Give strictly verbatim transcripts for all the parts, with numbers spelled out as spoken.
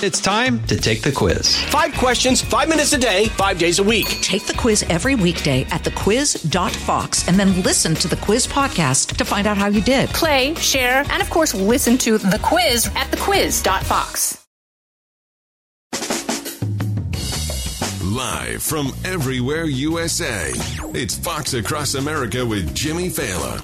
It's time to take the quiz. Five questions, five minutes a day, five days a week. Take the quiz every weekday at the quiz dot fox and then listen to the quiz podcast to find out how you did. Play, share, and of course, listen to the quiz at the quiz dot fox. Live from everywhere U S A, it's Fox Across America with Jimmy Failla.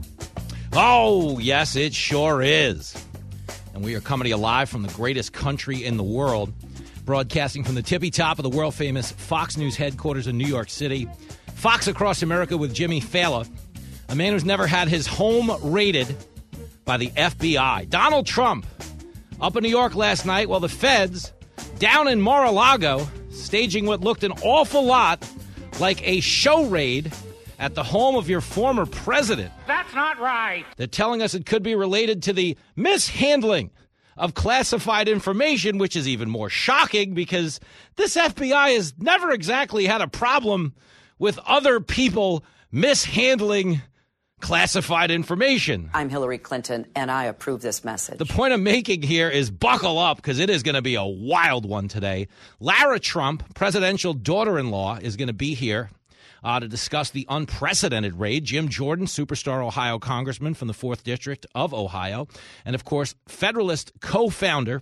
Oh, yes, it sure is. And we are coming to you live from the greatest country in the world, broadcasting from the tippy top of the world-famous Fox News headquarters in New York City. Fox Across America with Jimmy Failla, a man who's never had his home raided by the F B I. Donald Trump, up in New York last night while the feds, down in Mar-a-Lago, staging what looked an awful lot like a show raid at the home of your former president. That's not right. They're telling us it could be related to the mishandling of classified information, which is even more shocking because this F B I has never exactly had a problem with other people mishandling classified information. I'm Hillary Clinton, and I approve this message. The point I'm making here is buckle up because it is going to be a wild one today. Lara Trump, presidential daughter-in-law, is going to be here Uh, to discuss the unprecedented raid. Jim Jordan, superstar Ohio congressman from the fourth District of Ohio. And, of course, Federalist co-founder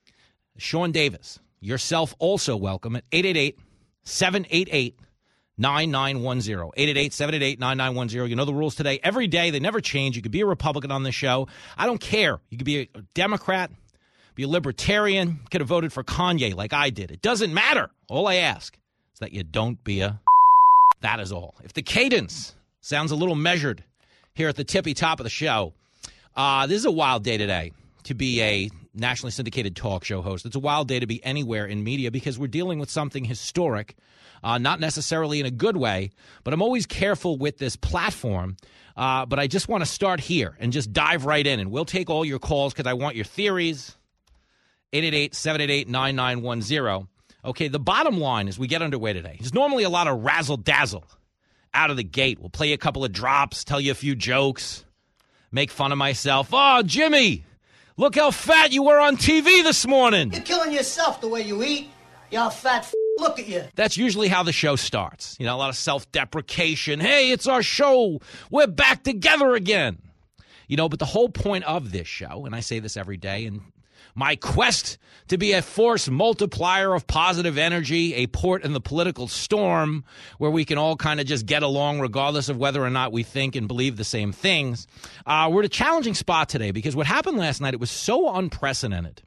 Sean Davis. Yourself also welcome at eight eight eight, seven eight eight, nine nine one zero. eight eight eight, seven eight eight, nine nine one zero. You know the rules today. Every day, they never change. You could be a Republican on this show. I don't care. You could be a Democrat, be a Libertarian. You could have voted for Kanye like I did. It doesn't matter. All I ask is that you don't be a... That is all. If the cadence sounds a little measured here at the tippy top of the show, uh, this is a wild day today to be a nationally syndicated talk show host. It's a wild day to be anywhere in media because we're dealing with something historic, uh, not necessarily in a good way, but I'm always careful with this platform. Uh, but I just want to start here and just dive right in, and we'll take all your calls because I want your theories. eight eight eight, seven eight eight, nine nine one zero. Okay, the bottom line as we get underway today is normally a lot of razzle-dazzle out of the gate. We'll play you a couple of drops, tell you a few jokes, make fun of myself. Oh, Jimmy, look how fat you were on T V this morning. You're killing yourself the way you eat. You all fat f***. Look at you. That's usually how the show starts. You know, a lot of self-deprecation. Hey, it's our show. We're back together again. You know, but the whole point of this show, and I say this every day, and my quest to be a force multiplier of positive energy, a port in the political storm where we can all kind of just get along regardless of whether or not we think and believe the same things. Uh, we're at a challenging spot today because what happened last night, it was so unprecedented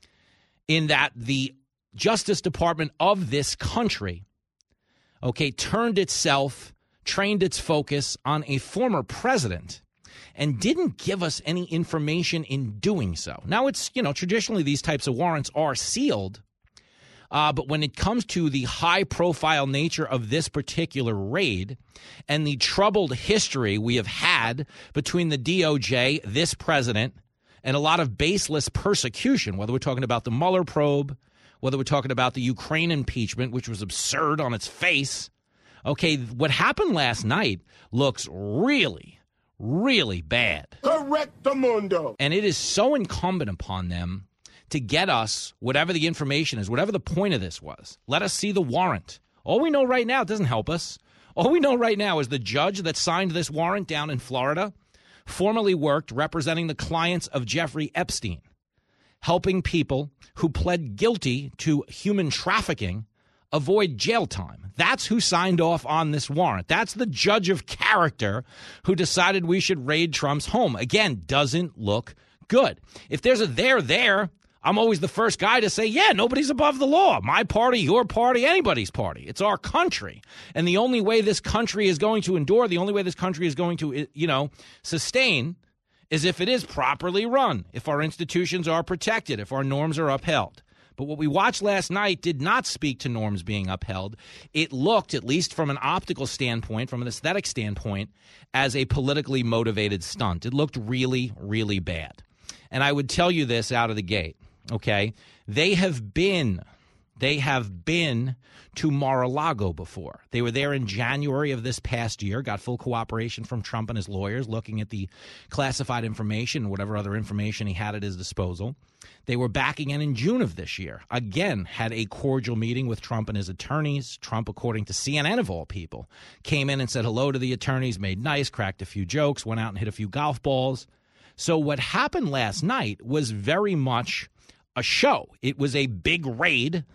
in that the Justice Department of this country, okay, turned itself, trained its focus on a former president and didn't give us any information in doing so. Now, it's, you know, traditionally these types of warrants are sealed, uh, but when it comes to the high-profile nature of this particular raid and the troubled history we have had between the D O J, this president, and a lot of baseless persecution, whether we're talking about the Mueller probe, whether we're talking about the Ukraine impeachment, which was absurd on its face, okay, what happened last night looks really really bad. Correctamundo. And it is so incumbent upon them to get us whatever the information is, whatever the point of this was. Let us see the warrant. All we know right now doesn't help us. All we know right now is the judge that signed this warrant down in Florida formerly worked representing the clients of Jeffrey Epstein, helping people who pled guilty to human trafficking avoid jail time. That's who signed off on this warrant. That's the judge of character who decided we should raid Trump's home. Again, doesn't look good. If there's a there there, I'm always the first guy to say, yeah, nobody's above the law. My party, your party, anybody's party. It's our country. And the only way this country is going to endure, the only way this country is going to, you know, sustain is if it is properly run, if our institutions are protected, if our norms are upheld. But what we watched last night did not speak to norms being upheld. It looked, at least from an optical standpoint, from an aesthetic standpoint, as a politically motivated stunt. It looked really, really bad. And I would tell you this out of the gate, okay? They have been They have been to Mar-a-Lago before. They were there in January of this past year, got full cooperation from Trump and his lawyers looking at the classified information and whatever other information he had at his disposal. They were back again in June of this year. Again, had a cordial meeting with Trump and his attorneys. Trump, according to C N N of all people, came in and said hello to the attorneys, made nice, cracked a few jokes, went out and hit a few golf balls. So what happened last night was very much a show. It was a big raid,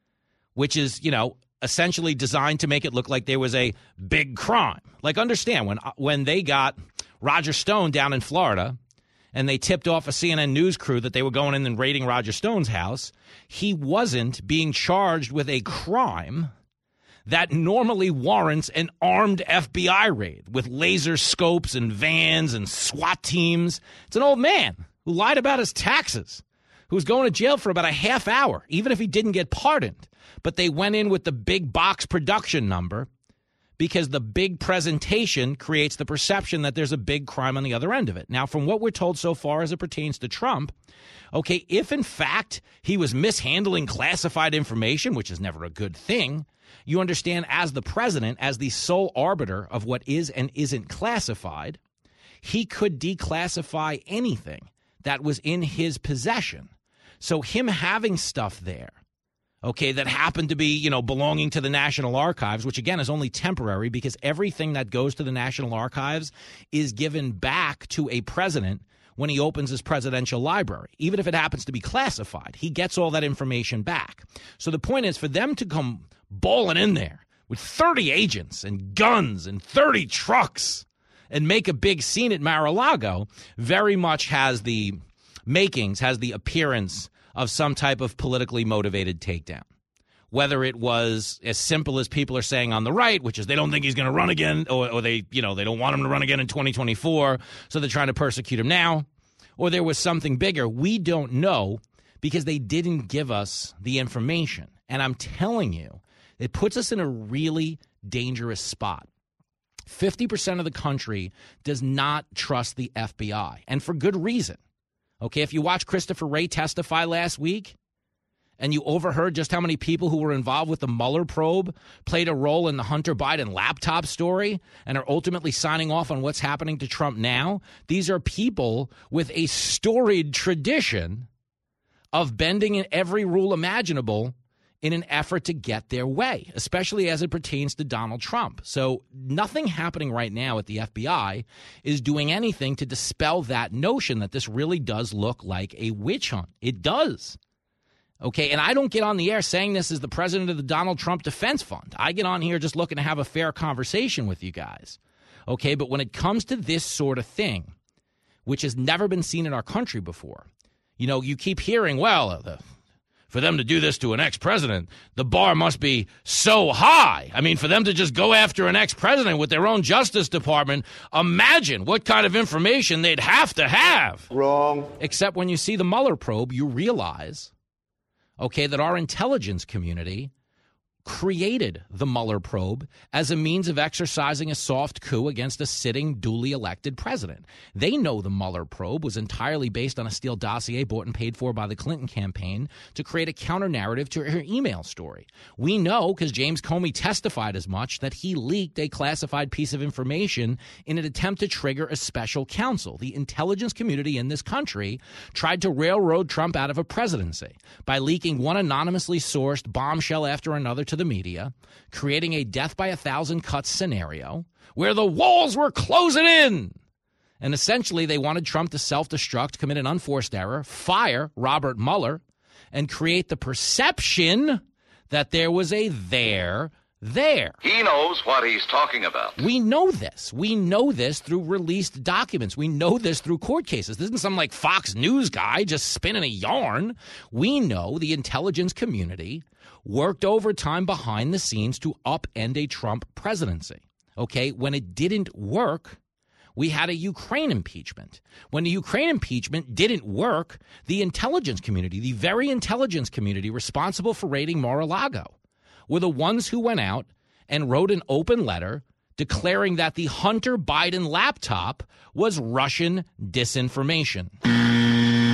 which is, you know, essentially designed to make it look like there was a big crime. Like, understand, when when they got Roger Stone down in Florida and they tipped off a C N N news crew that they were going in and raiding Roger Stone's house, he wasn't being charged with a crime that normally warrants an armed F B I raid with laser scopes and vans and SWAT teams. It's an old man who lied about his taxes, who was going to jail for about a half hour, even if he didn't get pardoned. But they went in with the big box production number because the big presentation creates the perception that there's a big crime on the other end of it. Now, from what we're told so far as it pertains to Trump, okay, if in fact he was mishandling classified information, which is never a good thing, you understand as the president, as the sole arbiter of what is and isn't classified, he could declassify anything that was in his possession. So him having stuff there, okay, that happened to be, you know, belonging to the National Archives, which, again, is only temporary because everything that goes to the National Archives is given back to a president when he opens his presidential library. Even if it happens to be classified, he gets all that information back. So the point is for them to come bowling in there with thirty agents and guns and thirty trucks and make a big scene at Mar-a-Lago very much has the makings, has the appearance of some type of politically motivated takedown. Whether it was as simple as people are saying on the right, which is they don't think he's going to run again, or, or they, you know, they don't want him to run again in twenty twenty-four, so they're trying to persecute him now, or there was something bigger. We don't know because they didn't give us the information. And I'm telling you, it puts us in a really dangerous spot. fifty percent of the country does not trust the F B I, and for good reason. Okay, if you watched Christopher Wray testify last week and you overheard just how many people who were involved with the Mueller probe played a role in the Hunter Biden laptop story and are ultimately signing off on what's happening to Trump now, these are people with a storied tradition of bending in every rule imaginable in an effort to get their way, especially as it pertains to Donald Trump. So nothing happening right now at the F B I is doing anything to dispel that notion that this really does look like a witch hunt. It does. Okay, and I don't get on the air saying this as the president of the Donald Trump Defense Fund. I get on here just looking to have a fair conversation with you guys. Okay, but when it comes to this sort of thing, which has never been seen in our country before, you know, you keep hearing, well, the for them to do this to an ex-president, the bar must be so high. I mean, for them to just go after an ex-president with their own Justice Department, imagine what kind of information they'd have to have. Wrong. Except when you see the Mueller probe, you realize, okay, that our intelligence community created the Mueller probe as a means of exercising a soft coup against a sitting, duly elected president. They know the Mueller probe was entirely based on a Steele dossier bought and paid for by the Clinton campaign to create a counter-narrative to her email story. We know, because James Comey testified as much, that he leaked a classified piece of information in an attempt to trigger a special counsel. The intelligence community in this country tried to railroad Trump out of a presidency by leaking one anonymously sourced bombshell after another to the media, creating a death by a thousand cuts scenario where the walls were closing in. And essentially, they wanted Trump to self-destruct, commit an unforced error, fire Robert Mueller, and create the perception that there was a there there. He knows what he's talking about. We know this. We know this through released documents. We know this through court cases. This isn't some like Fox News guy just spinning a yarn. We know the intelligence community worked overtime behind the scenes to upend a Trump presidency. Okay, when it didn't work, we had a Ukraine impeachment. When the Ukraine impeachment didn't work, the intelligence community, the very intelligence community responsible for raiding Mar-a-Lago, were the ones who went out and wrote an open letter declaring that the Hunter Biden laptop was Russian disinformation.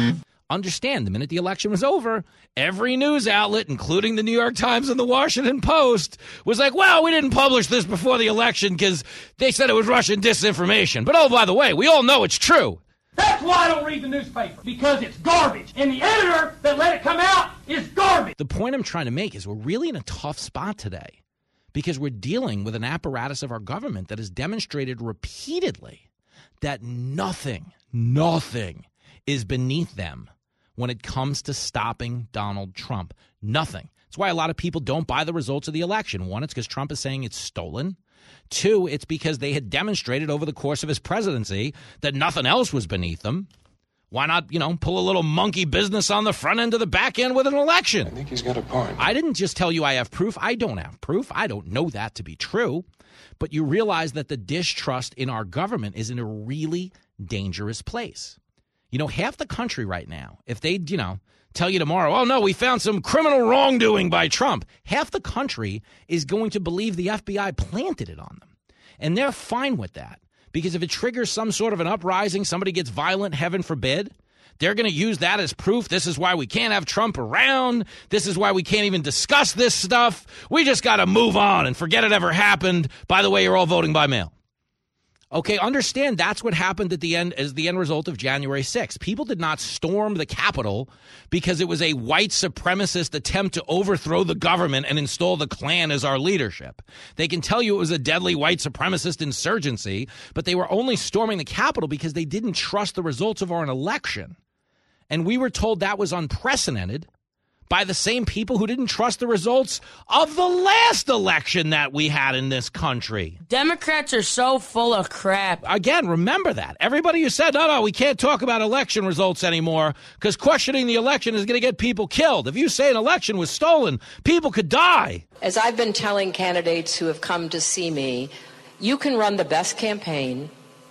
Understand, the minute the election was over, every news outlet, including the New York Times and the Washington Post, was like, well, we didn't publish this before the election because they said it was Russian disinformation. But, oh, by the way, we all know it's true. That's why I don't read the newspaper, because it's garbage. And the editor that let it come out is garbage. The point I'm trying to make is we're really in a tough spot today because we're dealing with an apparatus of our government that has demonstrated repeatedly that nothing, nothing is beneath them when it comes to stopping Donald Trump. Nothing. That's why a lot of people don't buy the results of the election. One, it's because Trump is saying it's stolen. Two, it's because they had demonstrated over the course of his presidency that nothing else was beneath them. Why not, you know, pull a little monkey business on the front end to the back end with an election? I think he's got a point. I didn't just tell you I have proof. I don't have proof. I don't know that to be true. But you realize that the distrust in our government is in a really dangerous place. You know, half the country right now, if they, you know, tell you tomorrow, oh, no, we found some criminal wrongdoing by Trump, half the country is going to believe the F B I planted it on them. And they're fine with that because if it triggers some sort of an uprising, somebody gets violent, heaven forbid, they're going to use that as proof. This is why we can't have Trump around. This is why we can't even discuss this stuff. We just got to move on and forget it ever happened. By the way, you're all voting by mail. Okay, understand that's what happened at the end as the end result of January sixth. People did not storm the Capitol because it was a white supremacist attempt to overthrow the government and install the Klan as our leadership. They can tell you it was a deadly white supremacist insurgency, but they were only storming the Capitol because they didn't trust the results of our election. And we were told that was unprecedented by the same people who didn't trust the results of the last election that we had in this country. Democrats are so full of crap. Again, remember that. Everybody who said, no, no, we can't talk about election results anymore because questioning the election is going to get people killed. If you say an election was stolen, people could die. As I've been telling candidates who have come to see me, you can run the best campaign,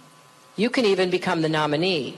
you can even become the nominee,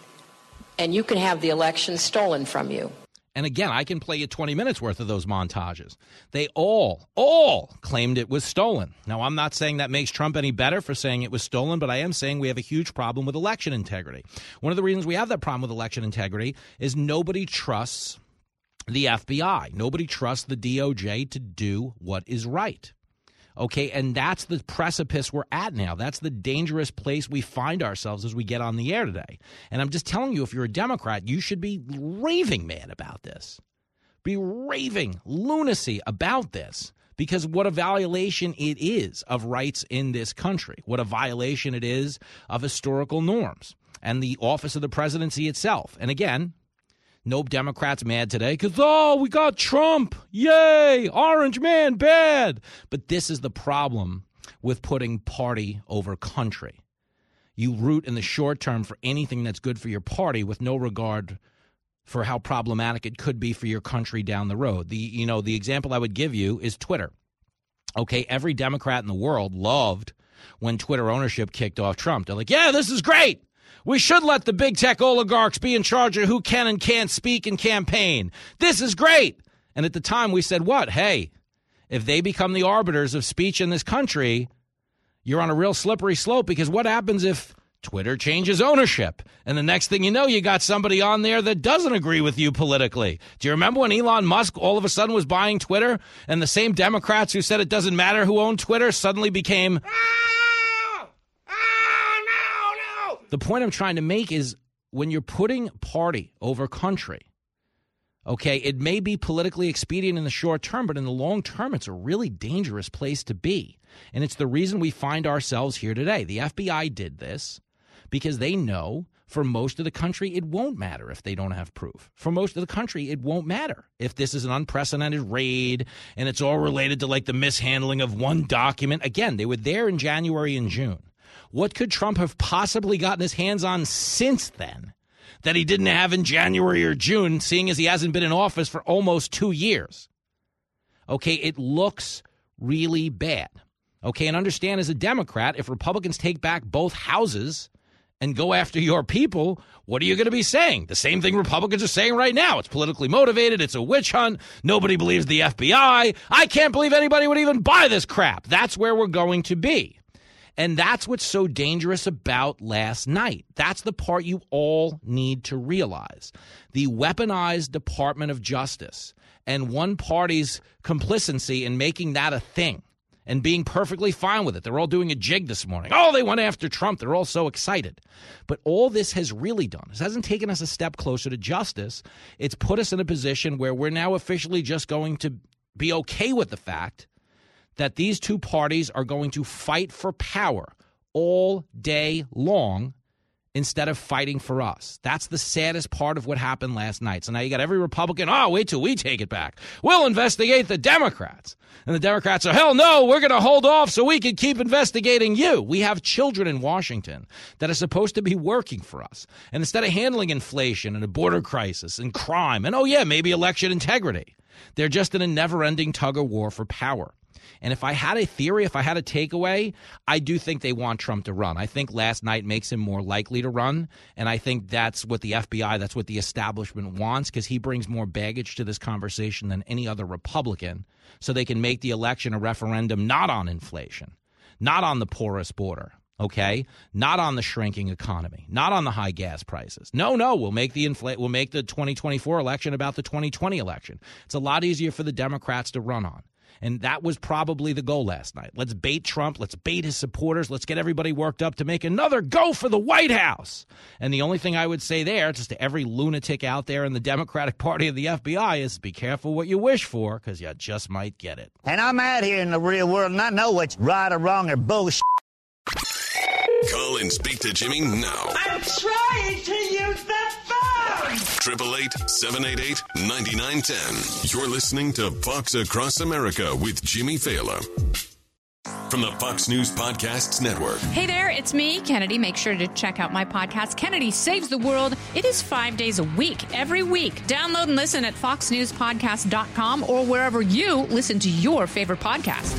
and you can have the election stolen from you. And again, I can play you twenty minutes worth of those montages. They all, all claimed it was stolen. Now, I'm not saying that makes Trump any better for saying it was stolen, but I am saying we have a huge problem with election integrity. One of the reasons we have that problem with election integrity is nobody trusts the F B I. Nobody trusts the D O J to do what is right. Okay, and that's the precipice we're at now. That's the dangerous place we find ourselves as we get on the air today. And I'm just telling you, if you're a Democrat, you should be raving mad about this. Be raving lunacy about this because what a violation it is of rights in this country. What a violation it is of historical norms and the office of the presidency itself. And again, no Democrats mad today because, oh, we got Trump. Yay. Orange man, bad. But this is the problem with putting party over country. You root in the short term for anything that's good for your party with no regard for how problematic it could be for your country down the road. The, you know, the example I would give you is Twitter. Okay, every Democrat in the world loved when Twitter ownership kicked off Trump. They're like, yeah, this is great. We should let the big tech oligarchs be in charge of who can and can't speak and campaign. This is great. And at the time we said, what? Hey, if they become the arbiters of speech in this country, you're on a real slippery slope because what happens if Twitter changes ownership? And the next thing you know, you got somebody on there that doesn't agree with you politically. Do you remember when Elon Musk all of a sudden was buying Twitter and the same Democrats who said it doesn't matter who owned Twitter suddenly became... The point I'm trying to make is when you're putting party over country, okay, it may be politically expedient in the short term, but in the long term, it's a really dangerous place to be. And it's the reason we find ourselves here today. The F B I did this because they know for most of the country, it won't matter if they don't have proof. For most of the country, it won't matter if this is an unprecedented raid and it's all related to like the mishandling of one document. Again, they were there in January and June. What could Trump have possibly gotten his hands on since then that he didn't have in January or June, seeing as he hasn't been in office for almost two years? Okay, it looks really bad. Okay, and understand as a Democrat, if Republicans take back both houses and go after your people, what are you going to be saying? The same thing Republicans are saying right now. It's politically motivated. It's a witch hunt. Nobody believes the F B I. I can't believe anybody would even buy this crap. That's where we're going to be. And that's what's so dangerous about last night. That's the part you all need to realize. The weaponized Department of Justice and one party's complicity in making that a thing and being perfectly fine with it. They're all doing a jig this morning. Oh, they went after Trump. They're all so excited. But all this has really done, this hasn't taken us a step closer to justice. It's put us in a position where we're now officially just going to be okay with the fact that these two parties are going to fight for power all day long instead of fighting for us. That's the saddest part of what happened last night. So now you got every Republican, oh, wait till we take it back. We'll investigate the Democrats. And the Democrats are, hell no, we're going to hold off so we can keep investigating you. We have children in Washington that are supposed to be working for us. And instead of handling inflation and a border crisis and crime and, oh, yeah, maybe election integrity, they're just in a never-ending tug-of-war for power. And if I had a theory, if I had a takeaway, I do think they want Trump to run. I think last night makes him more likely to run, and I think that's what the F B I, that's what the establishment wants, because he brings more baggage to this conversation than any other Republican, so they can make the election a referendum not on inflation, not on the porous border, okay, not on the shrinking economy, not on the high gas prices. No, no, we'll make the infl- we'll make the twenty twenty-four election about the twenty twenty election. It's a lot easier for the Democrats to run on. And that was probably the goal last night. Let's bait Trump. Let's bait his supporters. Let's get everybody worked up to make another go for the White House. And the only thing I would say there, just to every lunatic out there in the Democratic Party of the F B I, is be careful what you wish for, because you just might get it. And I'm out here in the real world, and I know what's right or wrong or bullshit. Call and speak to Jimmy now. I'm trying to use the phone. eight eight eight, seven eight eight, nine nine one zero. You're listening to Fox Across America with Jimmy Fallon. From the Fox News Podcasts Network. Hey there, it's me, Kennedy. Make sure to check out my podcast, Kennedy Saves the World. It is five days a week, every week. Download and listen at fox news podcast dot com or wherever you listen to your favorite podcast.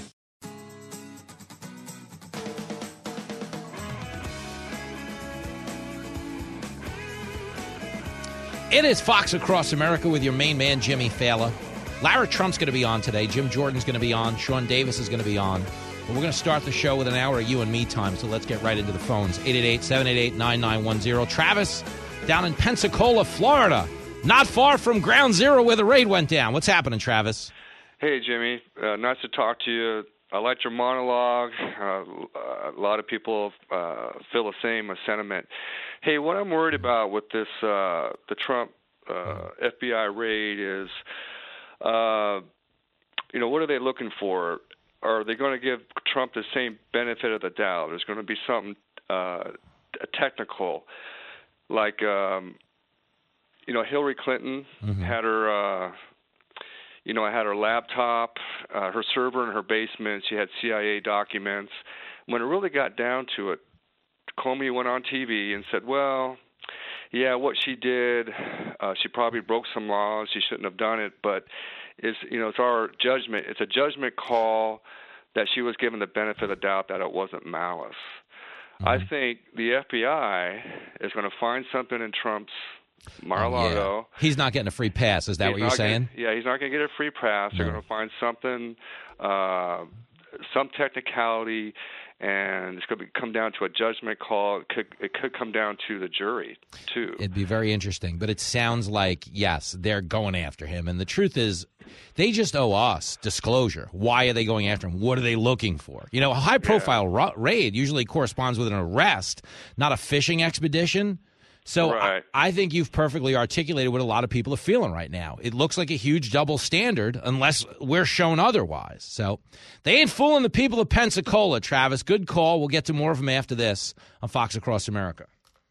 It is Fox Across America with your main man, Jimmy Fallon. Lara Trump's going to be on today. Jim Jordan's going to be on. Sean Davis is going to be on. But we're going to start the show with an hour of you and me time, so let's get right into the phones. eight eight eight, seven eight eight, nine nine one zero. Travis, down in Pensacola, Florida. Not far from Ground Zero where the raid went down. What's happening, Travis? Hey, Jimmy. Uh, nice to talk to you. I liked your monologue. Uh, a lot of people uh, feel the same sentiment. Hey, what I'm worried about with this, uh, the Trump uh, F B I raid is, uh, you know, what are they looking for? Are they going to give Trump the same benefit of the doubt? There's going to be something uh, technical, like, um, you know, Hillary Clinton mm-hmm. had her. Uh, You know, I had her laptop, uh, her server in her basement. She had C I A documents. When it really got down to it, Comey went on T V and said, well, yeah, what she did, uh, she probably broke some laws. She shouldn't have done it. But, it's, you know, it's our judgment. It's a judgment call that she was given the benefit of the doubt that it wasn't malice. Mm-hmm. I think the F B I is going to find something in Trump's Mar-a-Lago. Oh, yeah. He's not getting a free pass. Is that he's what you're saying? Gonna, yeah, he's not going to get a free pass. No. They're going to find something, uh, some technicality, and it's going to come down to a judgment call. It could, it could come down to the jury, too. It'd be very interesting. But it sounds like, yes, they're going after him. And the truth is, they just owe us disclosure. Why are they going after him? What are they looking for? You know, a high-profile yeah. ra- raid usually corresponds with an arrest, not a fishing expedition. So right. I, I think you've perfectly articulated what a lot of people are feeling right now. It looks like a huge double standard unless we're shown otherwise. So they ain't fooling the people of Pensacola, Travis. Good call. We'll get to more of them after this on Fox Across America.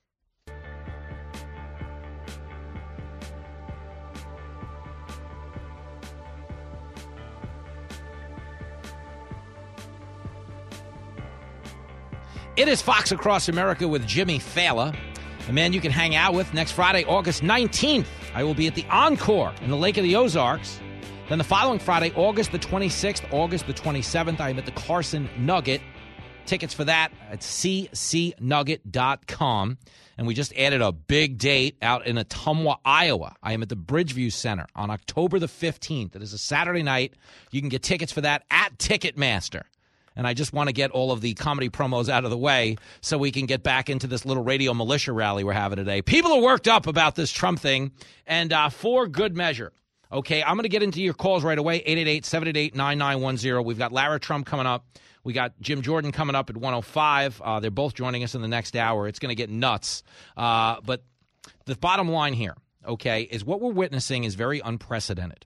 It is Fox Across America with Jimmy Fallon. A man you can hang out with next Friday, August nineteenth. I will be at the Encore in the Lake of the Ozarks. Then the following Friday, August the twenty-sixth, August the twenty-seventh, I am at the Carson Nugget. Tickets for that at c c nugget dot com. And we just added a big date out in Ottumwa, Iowa. I am at the Bridgeview Center on October the fifteenth. It is a Saturday night. You can get tickets for that at Ticketmaster. and I just want to get all of the comedy promos out of the way so we can get back into this little radio militia rally we're having today. People are worked up about this Trump thing, and uh, for good measure. Okay, I'm going to get into your calls right away, eight eight eight, seven eight eight, nine nine one zero. We've got Lara Trump coming up. We got Jim Jordan coming up at one oh five. Uh, they're both joining us in the next hour. It's going to get nuts. Uh, but the bottom line here, okay, is what we're witnessing is very unprecedented.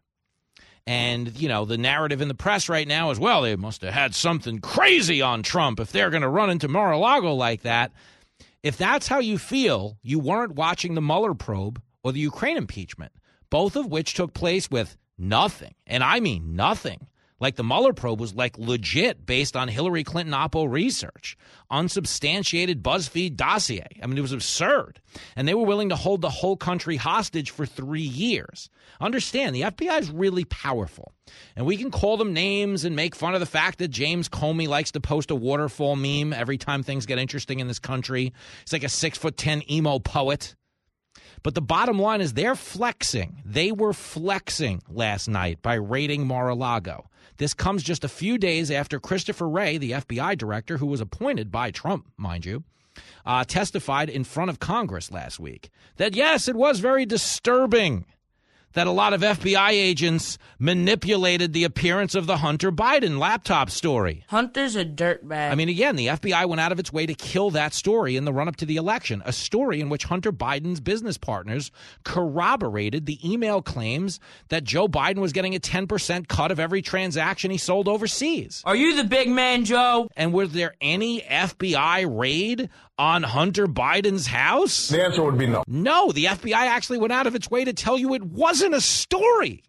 And, you know, the narrative in the press right now is, well, they must have had something crazy on Trump if they're going to run into Mar-a-Lago like that. If that's how you feel, you weren't watching the Mueller probe or the Ukraine impeachment, both of which took place with nothing, and I mean nothing. Like the Mueller probe was like legit based on Hillary Clinton Oppo research, unsubstantiated BuzzFeed dossier. I mean, it was absurd. And they were willing to hold the whole country hostage for three years. Understand, the F B I is really powerful. And we can call them names and make fun of the fact that James Comey likes to post a waterfall meme every time things get interesting in this country. He's like a six foot ten emo poet. But the bottom line is they're flexing. They were flexing last night by raiding Mar-a-Lago. This comes just a few days after Christopher Wray, the F B I director, who was appointed by Trump, mind you, uh, testified in front of Congress last week that, yes, it was very disturbing that a lot of F B I agents manipulated the appearance of the Hunter Biden laptop story. Hunter's a dirtbag. I mean, again, the F B I went out of its way to kill that story in the run-up to the election, a story in which Hunter Biden's business partners corroborated the email claims that Joe Biden was getting a ten percent cut of every transaction he sold overseas. Are you the big man, Joe? And was there any F B I raid on Hunter Biden's house? The answer would be no. No, the F B I actually went out of its way to tell you it wasn't a story.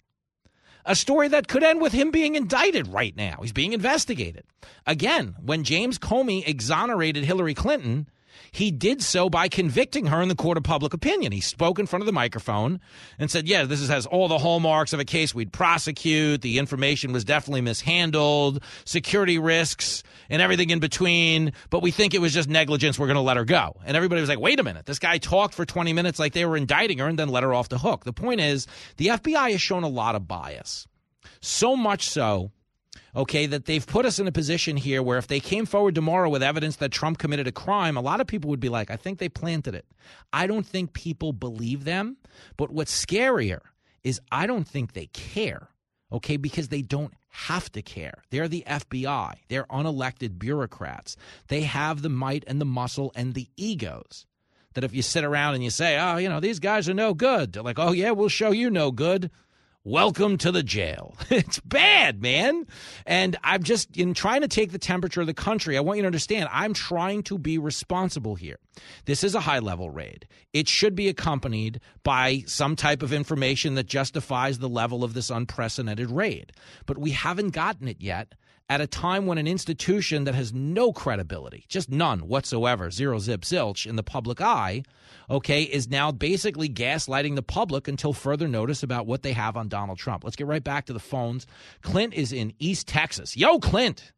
A story that could end with him being indicted right now. He's being investigated. Again, when James Comey exonerated Hillary Clinton, he did so by convicting her in the court of public opinion. He spoke in front of the microphone and said, yeah, this is, has all the hallmarks of a case we'd prosecute. The information was definitely mishandled, security risks, and everything in between. But we think it was just negligence. We're going to let her go. And everybody was like, wait a minute. This guy talked for twenty minutes like they were indicting her and then let her off the hook. The point is, the F B I has shown a lot of bias. So much so, okay, that they've put us in a position here where if they came forward tomorrow with evidence that Trump committed a crime, a lot of people would be like, I think they planted it. I don't think people believe them. But what's scarier is I don't think they care, okay, because they don't have to care. They're the F B I. They're unelected bureaucrats. They have the might and the muscle and the egos that if you sit around and you say, oh, you know, these guys are no good, they're like, oh, yeah, we'll show you no good. Welcome to the jail. It's bad, man. And I'm just in trying to take the temperature of the country. I want you to understand, I'm trying to be responsible here. This is a high-level raid. It should be accompanied by some type of information that justifies the level of this unprecedented raid. But we haven't gotten it yet at a time when an institution that has no credibility, just none whatsoever, zero zip zilch in the public eye, okay, is now basically gaslighting the public until further notice about what they have on Donald Trump. Let's get right back to the phones. Clint is in East Texas. Yo, Clint.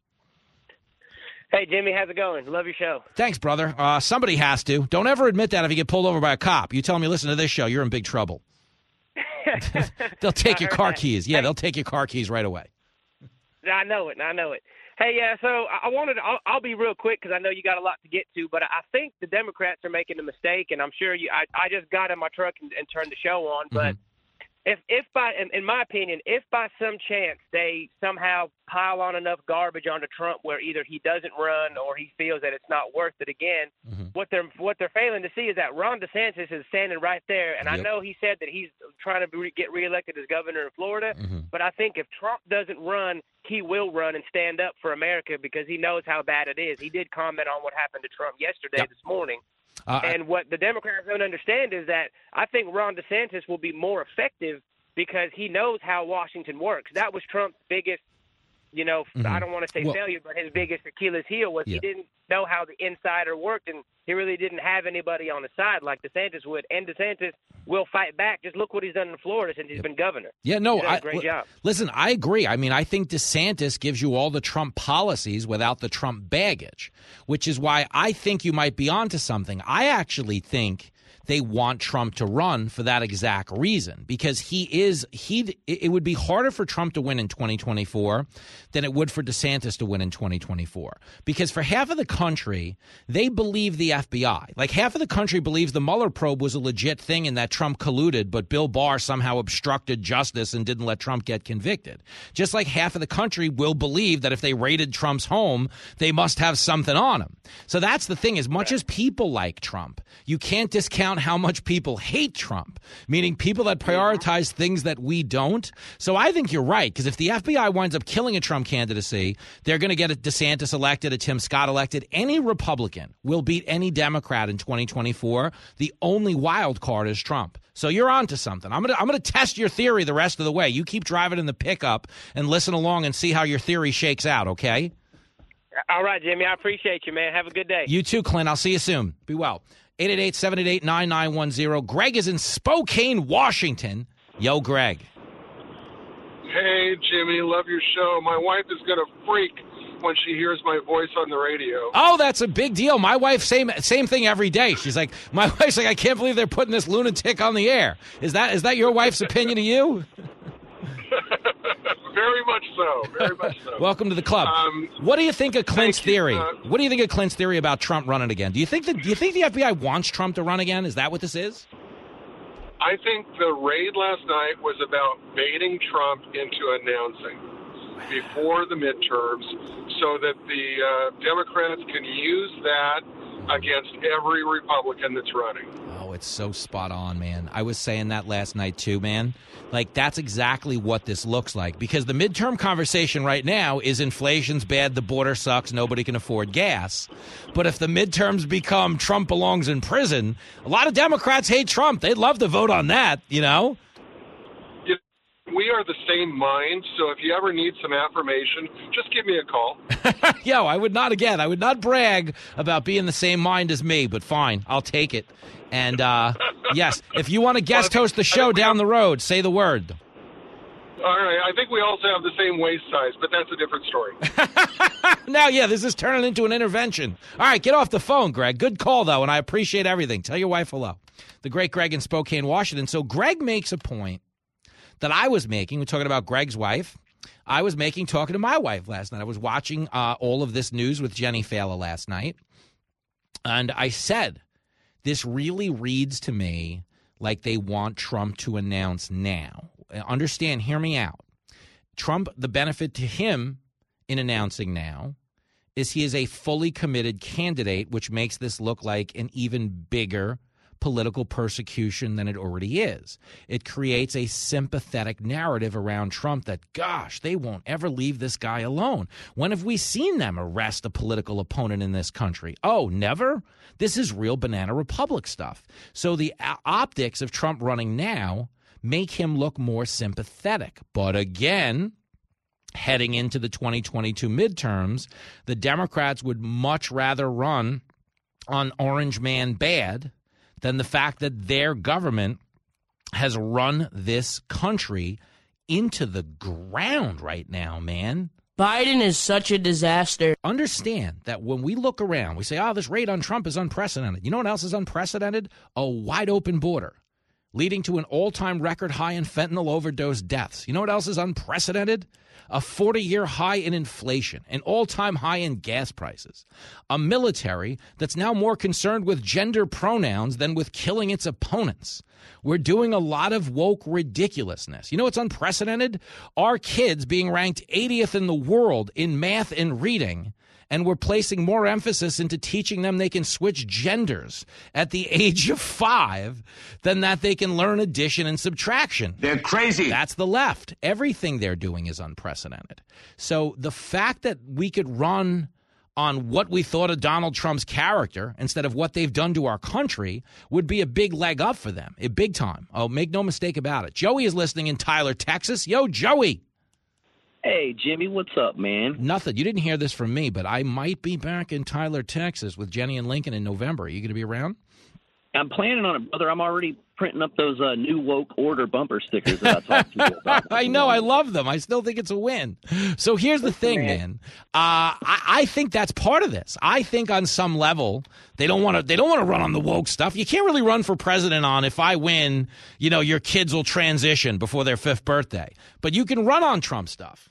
Hey, Jimmy, how's it going? Love your show. Thanks, brother. Uh, somebody has to. Don't ever admit that if you get pulled over by a cop. You tell me, listen to this show, you're in big trouble. They'll take your car that. keys. Yeah, they'll take your car keys right away. I know it. I know it. Hey, yeah, so I wanted to, I'll, I'll be real quick because I know you got a lot to get to, but I think the Democrats are making a mistake, and I'm sure you, I, I just got in my truck and, and turned the show on, but mm-hmm. if, if by, in, in my opinion, if by some chance they somehow pile on enough garbage onto Trump where either he doesn't run or he feels that it's not worth it again, mm-hmm. what they're what they're failing to see is that Ron DeSantis is standing right there, and yep. I know he said that he's trying to re- get reelected as governor in Florida, mm-hmm. but I think if Trump doesn't run, he will run and stand up for America because he knows how bad it is. He did comment on what happened to Trump yesterday, yep. this morning. Uh, and what the Democrats don't understand is that I think Ron DeSantis will be more effective because he knows how Washington works. That was Trump's biggest, you know, mm-hmm. I don't want to say well, failure, but his biggest Achilles heel was yeah. he didn't know how the insider worked, and he really didn't have anybody on the side like DeSantis would. And DeSantis will fight back. Just look what he's done in Florida since he's yep. been governor. Yeah, no, he's done a I, great l- job. Listen, I agree. I mean, I think DeSantis gives you all the Trump policies without the Trump baggage, which is why I think you might be onto something. I actually think they want Trump to run for that exact reason, because he is he. It would be harder for Trump to win in twenty twenty-four than it would for DeSantis to win in twenty twenty-four, because for half of the country, they believe the F B I. Like half of the country believes the Mueller probe was a legit thing and that Trump colluded, but Bill Barr somehow obstructed justice and didn't let Trump get convicted. Just like half of the country will believe that if they raided Trump's home, they must have something on him. So that's the thing. As much as people like Trump, you can't discount how much people hate Trump, meaning people that prioritize things that we don't. So I think you're right, because if the F B I winds up killing a Trump candidacy, they're going to get a DeSantis elected, a Tim Scott elected. Any Republican will beat any Democrat in twenty twenty-four. The only wild card is Trump. So you're on to something. I'm going to I'm going to test your theory the rest of the way. You keep driving in the pickup and listen along and see how your theory shakes out, okay? All right, Jimmy. I appreciate you, man. Have a good day. You too, Clint. I'll see you soon. Be well. eight eight eight, seven eight eight, nine nine one zero. Greg is in Spokane, Washington. Yo, Greg. Hey, Jimmy. Love your show. My wife is going to freak when she hears my voice on the radio. Oh, that's a big deal. My wife, same same thing every day. She's like, my wife's like, I can't believe they're putting this lunatic on the air. Is that is that your wife's opinion of you? Very much so. Very much so. Welcome to the club. Um, what do you think of Clint's theory? Uh, what do you think of Clint's theory about Trump running again? Do you think that do you think the F B I wants Trump to run again? Is that what this is? I think the raid last night was about baiting Trump into announcing before the midterms so that the uh, Democrats can use that against every Republican that's running. Oh, it's so spot on, man. I was saying that last night too, man. Like, that's exactly what this looks like, because the midterm conversation right now is inflation's bad, the border sucks, nobody can afford gas. But if the midterms become Trump belongs in prison, a lot of Democrats hate Trump. They'd love to vote on that, you know? We are the same mind, so if you ever need some affirmation, just give me a call. Yo, I would not, again, I would not brag about being the same mind as me, but fine, I'll take it. And, uh, yes, if you want to guest host the show down the road, say the word. All right, I think we also have the same waist size, but that's a different story. Now, yeah, this is turning into an intervention. All right, get off the phone, Greg. Good call, though, and I appreciate everything. Tell your wife hello. The great Greg in Spokane, Washington. So Greg makes a point that I was making. We're talking about Greg's wife. I was making talking to my wife last night. I was watching uh, all of this news with Jenny Fala last night, and I said, this really reads to me like they want Trump to announce now. Understand, hear me out. Trump, the benefit to him in announcing now is he is a fully committed candidate, which makes this look like an even bigger political persecution than it already is. It creates a sympathetic narrative around Trump that, gosh, they won't ever leave this guy alone. When have we seen them arrest a political opponent in this country? Oh, never? This is real banana republic stuff. So the optics of Trump running now make him look more sympathetic. But again, heading into the twenty twenty-two midterms, the Democrats would much rather run on Orange Man bad than the fact that their government has run this country into the ground right now, man. Biden is such a disaster. Understand that when we look around, we say, oh, this raid on Trump is unprecedented. You know what else is unprecedented? A wide open border leading to an all-time record high in fentanyl overdose deaths. You know what else is unprecedented? A forty-year high in inflation, an all-time high in gas prices, a military that's now more concerned with gender pronouns than with killing its opponents. We're doing a lot of woke ridiculousness. You know what's unprecedented? Our kids being ranked eightieth in the world in math and reading, and we're placing more emphasis into teaching them they can switch genders at the age of five than that they can learn addition and subtraction. They're crazy. That's the left. Everything they're doing is unprecedented. So the fact that we could run on what we thought of Donald Trump's character instead of what they've done to our country would be a big leg up for them, a big time. Oh, make no mistake about it. Joey is listening in Tyler, Texas. Yo, Joey. Hey, Jimmy, what's up, man? Nothing. You didn't hear this from me, but I might be back in Tyler, Texas with Jenny and Lincoln in November. Are you going to be around? I'm planning on it, brother. I'm already printing up those uh, new woke order bumper stickers that I talked to you about. I know. I love them. I still think it's a win. So here's the thing, man. Uh, I, I think that's part of this. I think on some level they don't want to. They don't want to run on the woke stuff. You can't really run for president on if I win. You know, your kids will transition before their fifth birthday. But you can run on Trump stuff.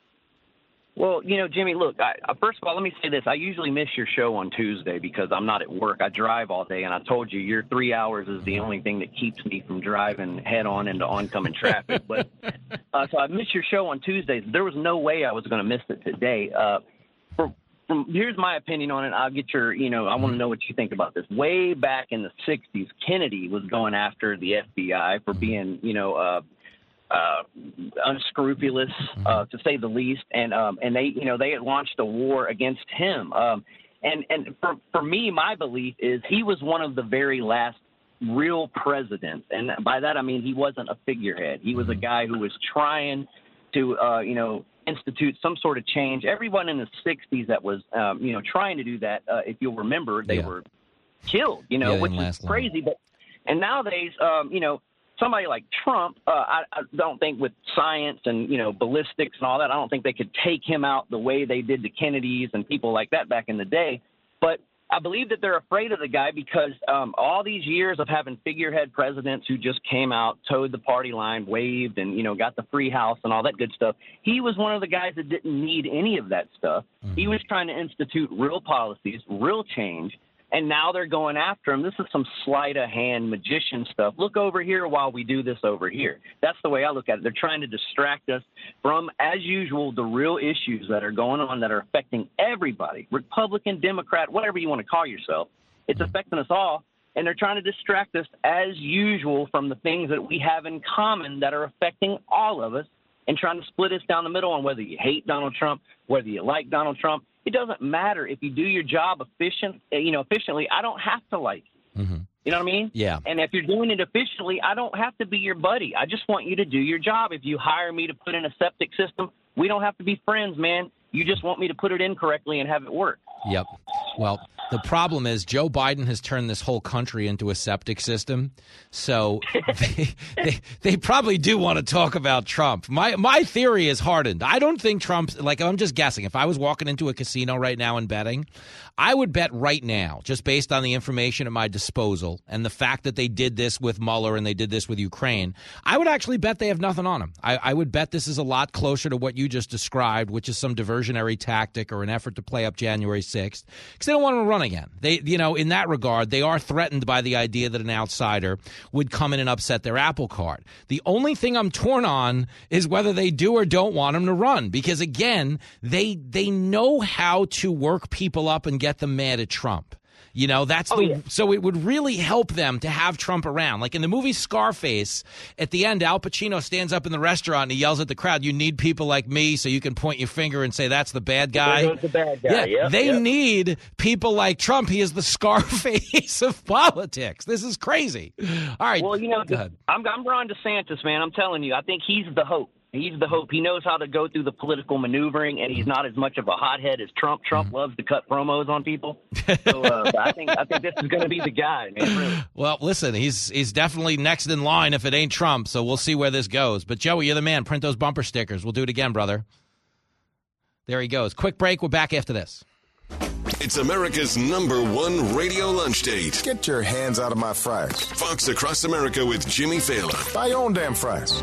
Well, you know, Jimmy, look, I, uh, first of all, let me say this. I usually miss your show on Tuesday because I'm not at work. I drive all day, and I told you your three hours is the only thing that keeps me from driving head-on into oncoming traffic. But uh, so I missed your show on Tuesdays. There was no way I was going to miss it today. Uh, for, from, here's my opinion on it. I'll get your, you know, I want to know what you think about this. Way back in the sixties, Kennedy was going after the F B I for being, you know, uh, Uh, unscrupulous, uh, to say the least, and um, and they, you know, they had launched a war against him. Um, and and for for me, my belief is he was one of the very last real presidents, and by that I mean he wasn't a figurehead. He was a guy who was trying to, uh, you know, institute some sort of change. Everyone in the sixties that was, um, you know, trying to do that, uh, if you'll remember, they yeah. were killed. You know, yeah, which is crazy. But and nowadays, um, you know. Somebody like Trump, uh, I, I don't think with science and, you know, ballistics and all that, I don't think they could take him out the way they did the Kennedys and people like that back in the day. But I believe that they're afraid of the guy because um, all these years of having figurehead presidents who just came out, towed the party line, waved, and, you know, got the free house and all that good stuff. He was one of the guys that didn't need any of that stuff. Mm-hmm. He was trying to institute real policies, real change. And now they're going after him. This is some sleight of hand magician stuff. Look over here while we do this over here. That's the way I look at it. They're trying to distract us from, as usual, the real issues that are going on that are affecting everybody, Republican, Democrat, whatever you want to call yourself. It's affecting us all. And they're trying to distract us, as usual, from the things that we have in common that are affecting all of us and trying to split us down the middle on whether you hate Donald Trump, whether you like Donald Trump. It doesn't matter if you do your job efficient, you know, efficiently. I don't have to like you. Mm-hmm. You know what I mean? Yeah. And if you're doing it efficiently, I don't have to be your buddy. I just want you to do your job. If you hire me to put in a septic system, we don't have to be friends, man. You just want me to put it in correctly and have it work. Yep. Well, the problem is Joe Biden has turned this whole country into a septic system. So they, they, they probably do want to talk about Trump. My my theory is hardened. I don't think Trump's, like, I'm just guessing. If I was walking into a casino right now and betting, I would bet right now, just based on the information at my disposal and the fact that they did this with Mueller and they did this with Ukraine, I would actually bet they have nothing on him. I, I would bet this is a lot closer to what you just described, which is some diversionary tactic or an effort to play up January sixth, because they don't want him to run again. They, you know, in that regard, they are threatened by the idea that an outsider would come in and upset their apple cart. The only thing I'm torn on is whether they do or don't want him to run, because, again, they they know how to work people up and get them mad at Trump. You know, that's oh, the, yeah. so it would really help them to have Trump around. Like in the movie Scarface, at the end, Al Pacino stands up in the restaurant and he yells at the crowd, "You need people like me so you can point your finger and say that's the bad guy." That's the bad guy. Yeah, yep, they yep. need people like Trump. He is the Scarface of politics. This is crazy. All right. Well, you know, go ahead. I'm, I'm Ron DeSantis, man. I'm telling you, I think he's the hope. He's the hope. He knows how to go through the political maneuvering, and he's not as much of a hothead as Trump. Trump mm-hmm. loves to cut promos on people. So uh, I think I think this is going to be the guy, man. Really. Well, listen, he's he's definitely next in line if it ain't Trump. So we'll see where this goes. But Joey, you're the man. Print those bumper stickers. We'll do it again, brother. There he goes. Quick break. We're back after this. It's America's number one radio lunch date. Get your hands out of my fries. Fox Across America with Jimmy Fallon. Buy your own damn fries.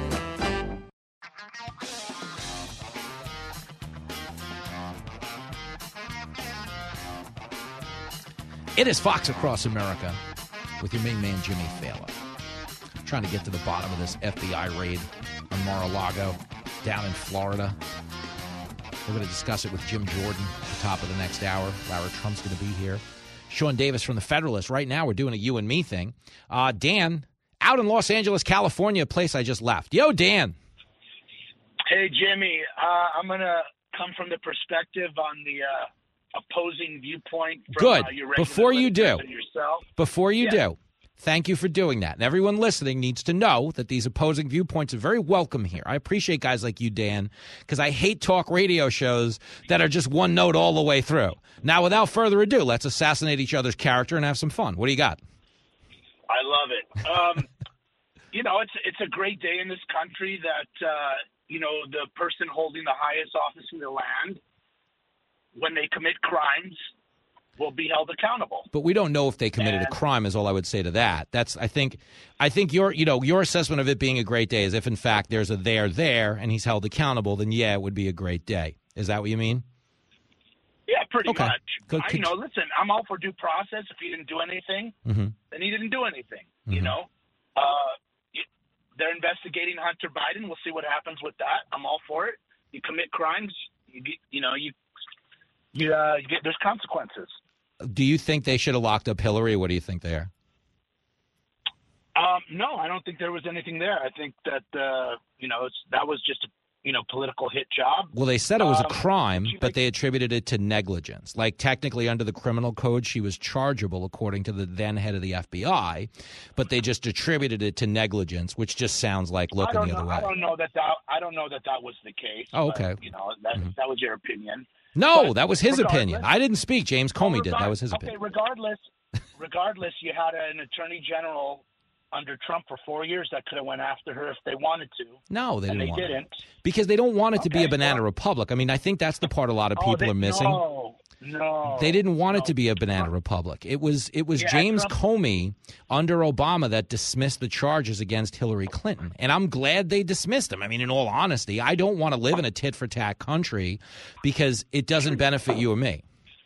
It is Fox Across America with your main man, Jimmy Fallon. Trying to get to the bottom of this F B I raid on Mar-a-Lago down in Florida. We're going to discuss it with Jim Jordan at the top of the next hour. Lara Trump's going to be here. Sean Davis from The Federalist. Right now, we're doing a you and me thing. Uh, Dan, out in Los Angeles, California, a place I just left. Yo, Dan. Hey, Jimmy. Uh, I'm going to come from the perspective on the uh, opposing viewpoint. From, Good. Uh, your Before you do, yourself. before you yeah. do, thank you for doing that. And everyone listening needs to know that these opposing viewpoints are very welcome here. I appreciate guys like you, Dan, because I hate talk radio shows that are just one note all the way through. Now, without further ado, let's assassinate each other's character and have some fun. What do you got? love it. Um, you know, it's it's a great day in this country that, uh, you know, the person holding the highest office in the land, when they commit crimes, will be held accountable. But we don't know if they committed and, a crime is all I would say to that. That's I think I think your you know your assessment of it being a great day is if in fact there's a there there and he's held accountable, then yeah, it would be a great day. Is that what you mean? Yeah, pretty okay. much. Good. I, you know, listen, I'm all for due process. If he didn't do anything, mm-hmm. then he didn't do anything. Mm-hmm. You know, uh, they're investigating Hunter Biden. We'll see what happens with that. I'm all for it. You commit crimes, you get, you know, you you, uh, you get there's consequences. Do you think they should have locked up Hillary? Or what do you think there? Um, no, I don't think there was anything there. I think that uh, you know it's, that was just a you know political hit job. Well, they said it was um, a crime, but they attributed it to negligence. Like technically under the criminal code, she was chargeable according to the then head of the F B I, but they just attributed it to negligence, which just sounds like looking the know, other way. I don't know that, that I don't know that that was the case. Oh, okay. But, you know that mm-hmm. that was your opinion. No, but that was his opinion. I didn't speak. James Comey did. That was his okay, opinion. regardless, regardless, you had an attorney general under Trump for four years that could have went after her if they wanted to. No, they and didn't they want didn't. to. Because they don't want it to okay, be a banana well, republic. I mean, I think that's the part a lot of people oh, they, are missing. No, no. They didn't want no. it to be a banana republic. It was it was yeah, James Trump. Comey under Obama that dismissed the charges against Hillary Clinton. And I'm glad they dismissed them. I mean, in all honesty, I don't want to live in a tit-for-tat country because it doesn't benefit you or me.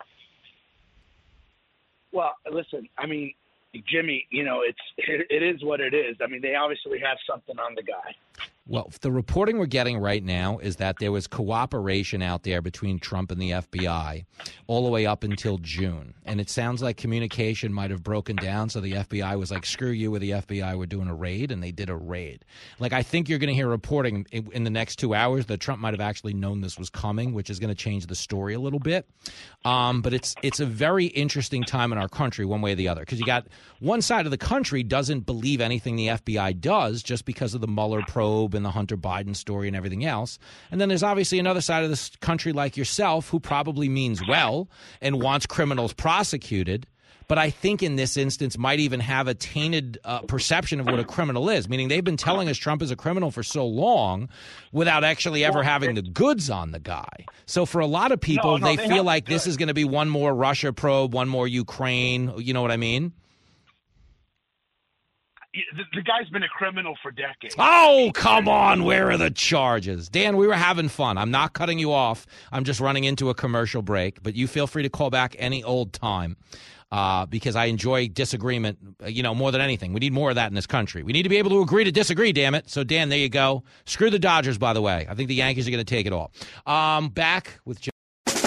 Well, listen, I mean, Jimmy, you know, it's it, it is what it is. I mean, they obviously have something on the guy. Well, the reporting we're getting right now is that there was cooperation out there between Trump and the F B I all the way up until June. And it sounds like communication might have broken down, so the F B I was like, screw you with the F B I, we're doing a raid, and they did a raid. Like, I think you're going to hear reporting in, in the next two hours that Trump might have actually known this was coming, which is going to change the story a little bit. Um, but it's it's a very interesting time in our country, one way or the other, because you got one side of the country doesn't believe anything the F B I does just because of the Mueller probe and the Hunter Biden story and everything else. And then there's obviously another side of this country like yourself who probably means well and wants criminals prosecuted, but I think in this instance might even have a tainted uh, perception of what a criminal is, meaning they've been telling us Trump is a criminal for so long without actually ever having the goods on the guy. So for a lot of people, no, no, they, they feel like good. this is going to be one more Russia probe, one more Ukraine. You know what I mean? The, the guy's been a criminal for decades. Oh, come on. Where are the charges? Dan, we were having fun. I'm not cutting you off. I'm just running into a commercial break. But you feel free to call back any old time uh, because I enjoy disagreement, you know, more than anything. We need more of that in this country. We need to be able to agree to disagree, damn it. So, Dan, there you go. Screw the Dodgers, by the way. I think the Yankees are going to take it all. Um, back with Jim.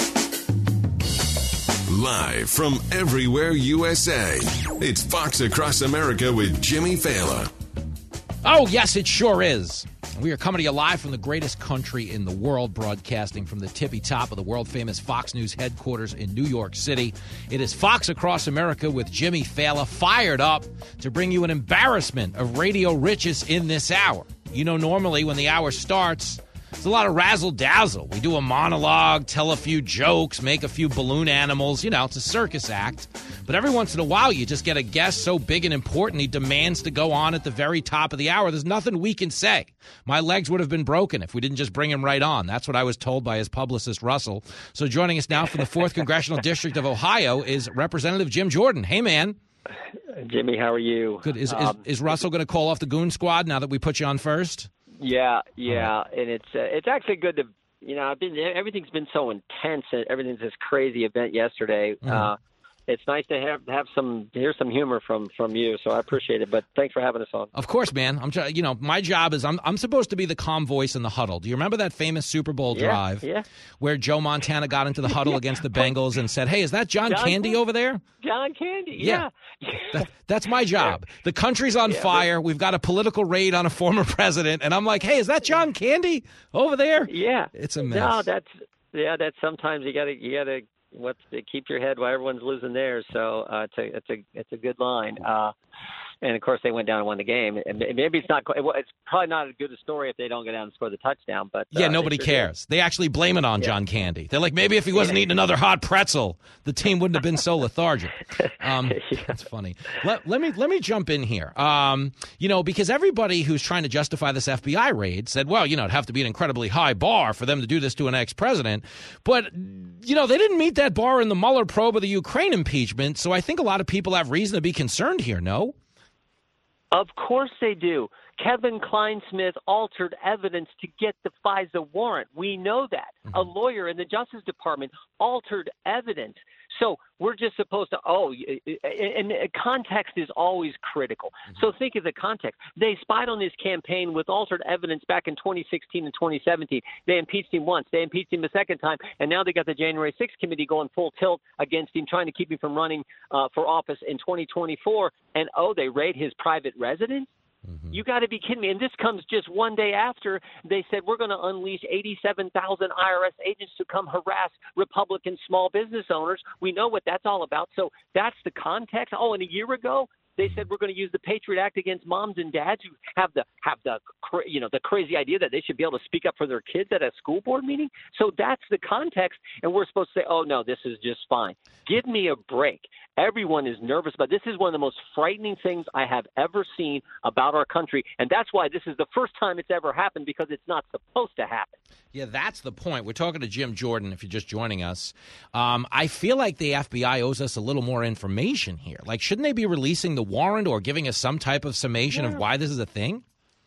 Live from everywhere U S A, it's Fox Across America with Jimmy Fallon. Oh, yes, it sure is. We are coming to you live from the greatest country in the world, broadcasting from the tippy top of the world-famous Fox News headquarters in New York City. It is Fox Across America with Jimmy Fallon, fired up to bring you an embarrassment of radio riches in this hour. You know, normally when the hour starts, it's a lot of razzle-dazzle. We do a monologue, tell a few jokes, make a few balloon animals. You know, it's a circus act. But every once in a while, you just get a guest so big and important, he demands to go on at the very top of the hour. There's nothing we can say. My legs would have been broken if we didn't just bring him right on. That's what I was told by his publicist, Russell. So joining us now from the fourth Congressional District of Ohio is Representative Jim Jordan. Hey, man. Jimmy, how are you? Good. Is, um, is, is Russell going to call off the goon squad now that we put you on first? Yeah, yeah, right. And it's uh, it's actually good to, you know, I've been everything's been so intense and everything's this crazy event yesterday. Mm-hmm. Uh, it's nice to have have some hear some humor from, from you, so I appreciate it. But thanks for having us on. Of course, man. I'm try- you know my job is I'm I'm supposed to be the calm voice in the huddle. Do you remember that famous Super Bowl yeah, drive yeah. where Joe Montana got into the huddle against the Bengals and said, "Hey, is that John, John Candy over there?" John Candy, yeah. yeah. that, that's my job. The country's on yeah, fire. but, We've got a political raid on a former president, and I'm like, "Hey, is that John Candy over there?" Yeah, it's a mess. No, that's yeah. That's sometimes you got to you got to. What's to keep your head while everyone's losing theirs. So uh, it's a it's a it's a good line. Uh, And of course, they went down and won the game. And maybe it's not. It's probably not as good a story if they don't go down and score the touchdown. But yeah, uh, nobody sure cares. did. They actually blame it on yeah. John Candy. They're like, maybe if he wasn't eating another hot pretzel, the team wouldn't have been so lethargic. Um, yeah. That's funny. Let, let me let me jump in here. Um, you know, because everybody who's trying to justify this F B I raid said, well, you know, it'd have to be an incredibly high bar for them to do this to an ex-president. But you know, they didn't meet that bar in the Mueller probe of the Ukraine impeachment. So I think a lot of people have reason to be concerned here. No. Of course they do. Kevin Kleinsmith altered evidence to get the FISA warrant. We know that. Mm-hmm. A lawyer in the Justice Department altered evidence. So we're just supposed to, oh, and context is always critical. Mm-hmm. So think of the context. They spied on his campaign with altered evidence back in twenty sixteen and twenty seventeen. They impeached him once. They impeached him a second time. And now they got the January sixth committee going full tilt against him, trying to keep him from running uh, for office in twenty twenty-four. And, oh, they raid his private residence? Mm-hmm. You got to be kidding me. And this comes just one day after they said we're going to unleash eighty-seven thousand I R S agents to come harass Republican small business owners. We know what that's all about. So that's the context. Oh, and a year ago, they said we're going to use the Patriot Act against moms and dads who have the have the you know the crazy idea that they should be able to speak up for their kids at a school board meeting. So that's the context, and we're supposed to say, "Oh no, this is just fine." Give me a break. Everyone is nervous, but this is one of the most frightening things I have ever seen about our country, and that's why this is the first time it's ever happened because it's not supposed to happen. Yeah, that's the point. We're talking to Jim Jordan, if you're just joining us. Um, I feel like the F B I owes us a little more information here. Like, shouldn't they be releasing the warrant or giving us some type of summation yeah. of why this is a thing?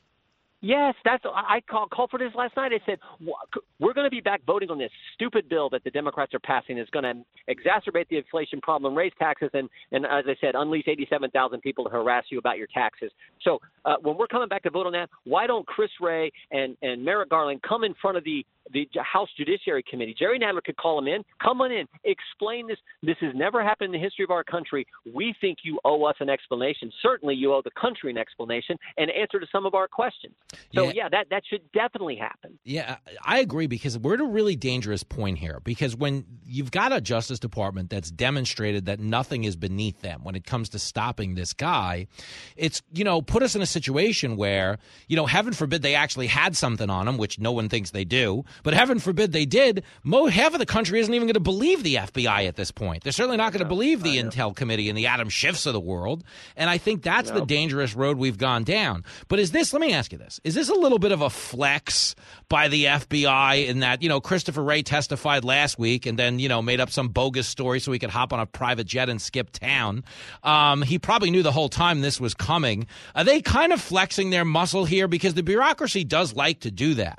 Yes, that's. I called, called for this last night. I said, we're going to be back voting on this stupid bill that the Democrats are passing. It's going to exacerbate the inflation problem, raise taxes, and, and as I said, unleash eighty-seven thousand people to harass you about your taxes. So uh, when we're coming back to vote on that, why don't Chris Wray and, and Merrick Garland come in front of the the House Judiciary Committee? Jerry Nadler could call them in. Come on in. Explain this. This has never happened in the history of our country. We think you owe us an explanation. Certainly you owe the country an explanation and answer to some of our questions. So, yeah, yeah that, that should definitely happen. Yeah, I agree, because we're at a really dangerous point here, because when you've got a Justice Department that's demonstrated that nothing is beneath them when it comes to stopping this guy, it's, you know, put us in a situation where, you know, heaven forbid they actually had something on him, which no one thinks they do. But heaven forbid they did. Mo, half of the country isn't even going to believe the F B I at this point. They're certainly not going to believe the Intel Committee and the Adam Schiffs of the world. And I think that's no. the dangerous road we've gone down. But is this, let me ask you this, is this a little bit of a flex by the F B I in that, you know, Christopher Wray testified last week and then, you know, made up some bogus story so he could hop on a private jet and skip town? Um, he probably knew the whole time this was coming. Are they kind of flexing their muscle here? Because the bureaucracy does like to do that.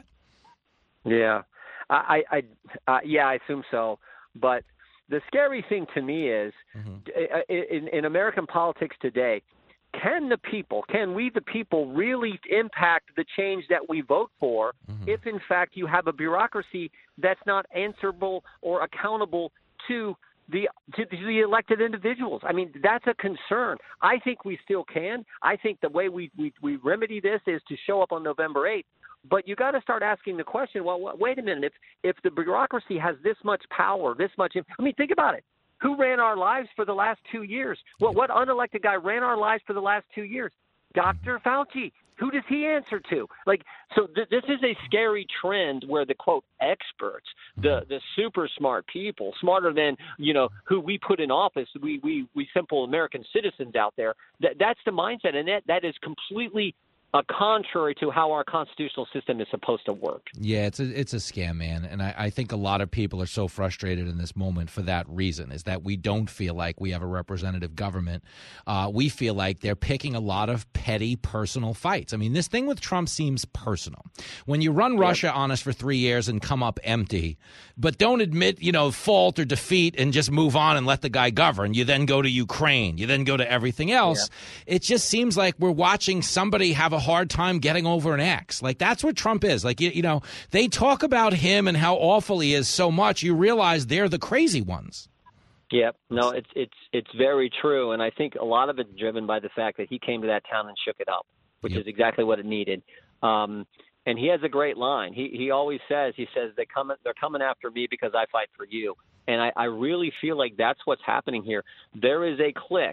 Yeah, I, I, uh, yeah, I assume so. But the scary thing to me is, mm-hmm. in, in American politics today, can the people, can we the people really impact the change that we vote for mm-hmm. if, in fact, you have a bureaucracy that's not answerable or accountable to the to the elected individuals? I mean, that's a concern. I think we still can. I think the way we, we, we remedy this is to show up on November eighth. But you got to start asking the question, well, wait a minute. If if the bureaucracy has this much power, this much – I mean, think about it. Who ran our lives for the last two years? Well, what unelected guy ran our lives for the last two years? Doctor Fauci. Who does he answer to? Like, so th- this is a scary trend where the, quote, experts, the, the super smart people, smarter than, you know, who we put in office, we we, we simple American citizens out there, that, that's the mindset. And that, that is completely – Uh, contrary to how our constitutional system is supposed to work. Yeah, it's a, it's a scam, man. And I, I think a lot of people are so frustrated in this moment for that reason, is that we don't feel like we have a representative government. Uh, we feel like they're picking a lot of petty personal fights. I mean, this thing with Trump seems personal. When you run Russia on us for three years and come up empty, but don't admit, you know, fault or defeat and just move on and let the guy govern, you then go to Ukraine, you then go to everything else. Yeah. It just seems like we're watching somebody have a hard time getting over an ex. Like, that's what Trump is. Like, you, you know, they talk about him and how awful he is so much, you realize they're the crazy ones. Yep. No, it's it's it's very true. And I think a lot of it's driven by the fact that he came to that town and shook it up, which yep. is exactly what it needed. Um, and he has a great line. He he always says, he says, they come, they're coming after me because I fight for you. And I, I really feel like that's what's happening here. There is a clique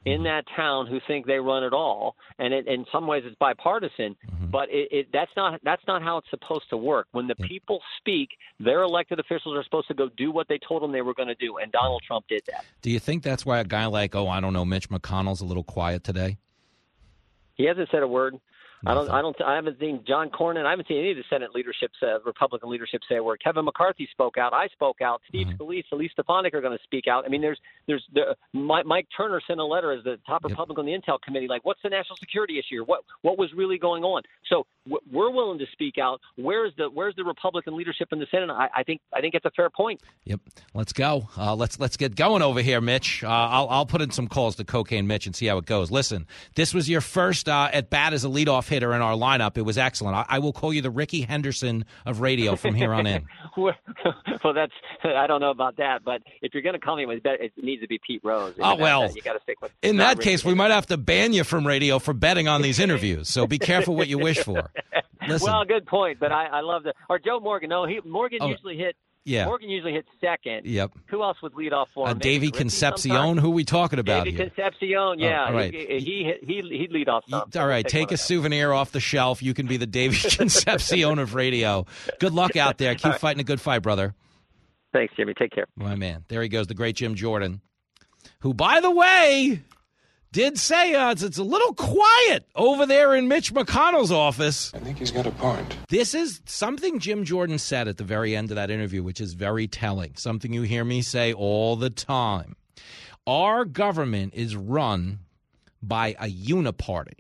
in that town who think they run it all, and it, in some ways it's bipartisan. Mm-hmm. But it, it, that's not that's not how it's supposed to work. When the people speak, their elected officials are supposed to go do what they told them they were going to do, and Donald Trump did that. Do you think that's why a guy like, oh, I don't know, Mitch McConnell's a little quiet today? He hasn't said a word. I don't. I don't. I haven't seen John Cornyn. I haven't seen any of the Senate leadership, uh, Republican leadership, say a word. Kevin McCarthy spoke out. I spoke out. Steve mm-hmm. Scalise, Elise Stefanik are going to speak out. I mean, there's, there's, there, Mike Turner sent a letter as the top Republican yep. on the Intel Committee, like, what's the national security issue? What, what was really going on? So we're willing to speak out. Where's the, where's the Republican leadership in the Senate? I, I think, I think it's a fair point. Yep. Let's go. Uh, let's, let's get going over here, Mitch. Uh, I'll, I'll put in some calls to Cocaine Mitch and see how it goes. Listen, this was your first uh, at bat as a leadoff hitter in our lineup. It was excellent. I, I will call you the Ricky Henderson of radio from here on in. Well, that's I don't know about that, but if you're going to call me, it needs to be Pete Rose. Oh, know, well, you got to stick with. In that Ricky case, Henderson. We might have to ban you from radio for betting on these interviews. So be careful what you wish for. Listen. Well, good point, but I, I love that. Or Joe Morgan. No, he Morgan oh, usually hit. Yeah. Morgan usually hits second. Yep. Who else would lead off for him? Uh, Davey Concepcion. Who are we talking about Davey here? Concepcion. Yeah. Oh, all right. He he he he'd lead off. Some, all right. Take, take a souvenir off the shelf. You can be the Davey Concepcion of radio. Good luck out there. Keep right. fighting a good fight, brother. Thanks, Jimmy. Take care. My man. There he goes, the great Jim Jordan, who, by the way, did say uh, it's, it's a little quiet over there in Mitch McConnell's office. I think he's got a point. This is something Jim Jordan said at the very end of that interview, which is very telling, something you hear me say all the time. Our government is run by a uniparty.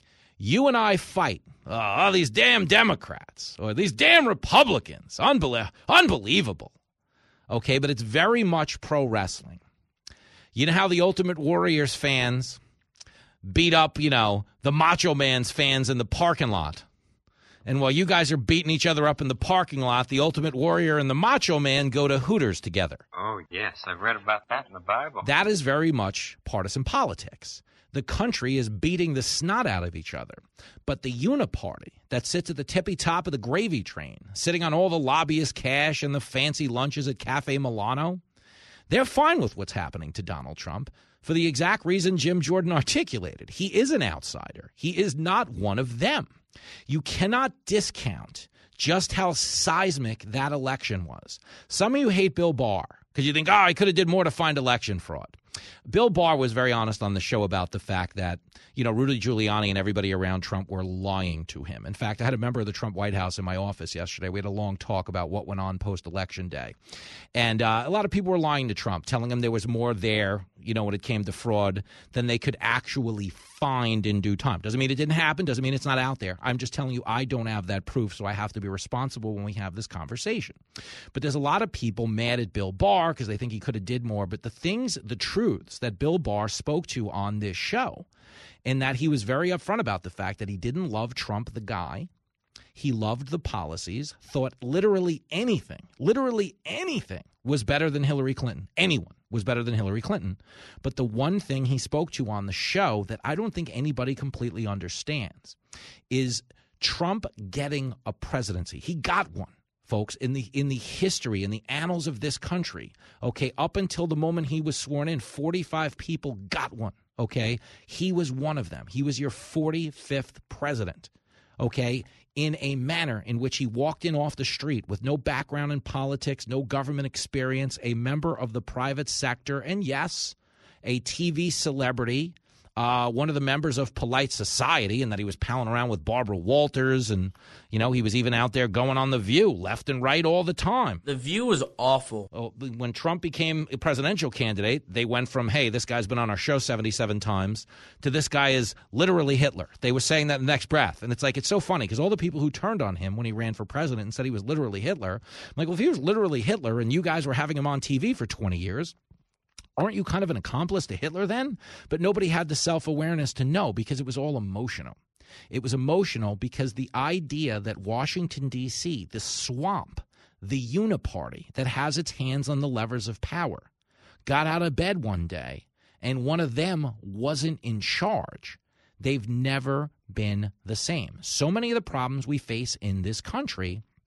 You and I fight. Oh, these damn Democrats or these damn Republicans. Unbelie- unbelievable. Okay, but it's very much pro wrestling. You know how the Ultimate Warriors fans beat up, you know, the Macho Man's fans in the parking lot. And while you guys are beating each other up in the parking lot, the Ultimate Warrior and the Macho Man go to Hooters together. Oh, yes. I've read about that in the Bible. That is very much partisan politics. The country is beating the snot out of each other. But the uniparty that sits at the tippy top of the gravy train, sitting on all the lobbyist cash and the fancy lunches at Cafe Milano, they're fine with what's happening to Donald Trump for the exact reason Jim Jordan articulated. He is an outsider. He is not one of them. You cannot discount just how seismic that election was. Some of you hate Bill Barr because you think, oh, he could have did more to find election fraud. Bill Barr was very honest on the show about the fact that, you know, Rudy Giuliani and everybody around Trump were lying to him. In fact, I had a member of the Trump White House in my office yesterday. We had a long talk about what went on post-election day. And uh, a lot of people were lying to Trump, telling him there was more there, you know, when it came to fraud than they could actually find in due time. Doesn't mean it didn't happen. Doesn't mean it's not out there. I'm just telling you I don't have that proof, so I have to be responsible when we have this conversation. But there's a lot of people mad at Bill Barr because they think he could have did more. But the things, the truths that Bill Barr spoke to on this show, in that he was very upfront about the fact that he didn't love Trump, the guy. He loved the policies, thought literally anything, literally anything was better than Hillary Clinton. Anyone was better than Hillary Clinton. But the one thing he spoke to on the show that I don't think anybody completely understands is Trump getting a presidency. He got one, folks, in the in the history, in the annals of this country. Okay, up until the moment he was sworn in, forty-five people got one. Okay, he was one of them. He was your forty-fifth president. Okay, in a manner in which he walked in off the street with no background in politics, no government experience, a member of the private sector, and yes, a T V celebrity, uh, one of the members of polite society, and that he was palling around with Barbara Walters, and, you know, he was even out there going on The View left and right all the time. The View was awful. Oh, when Trump became a presidential candidate, they went from, hey, this guy's been on our show seventy-seven times, to this guy is literally Hitler. They were saying that in the next breath. And it's like, it's so funny because all the people who turned on him when he ran for president and said he was literally Hitler, I'm like, well, if he was literally Hitler and you guys were having him on T V for twenty years, aren't you kind of an accomplice to Hitler then? But nobody had the self-awareness to know because it was all emotional. It was emotional because the idea that Washington, D C, the swamp, the uniparty that has its hands on the levers of power, got out of bed one day and one of them wasn't in charge, they've never been the same. So many of the problems we face in this country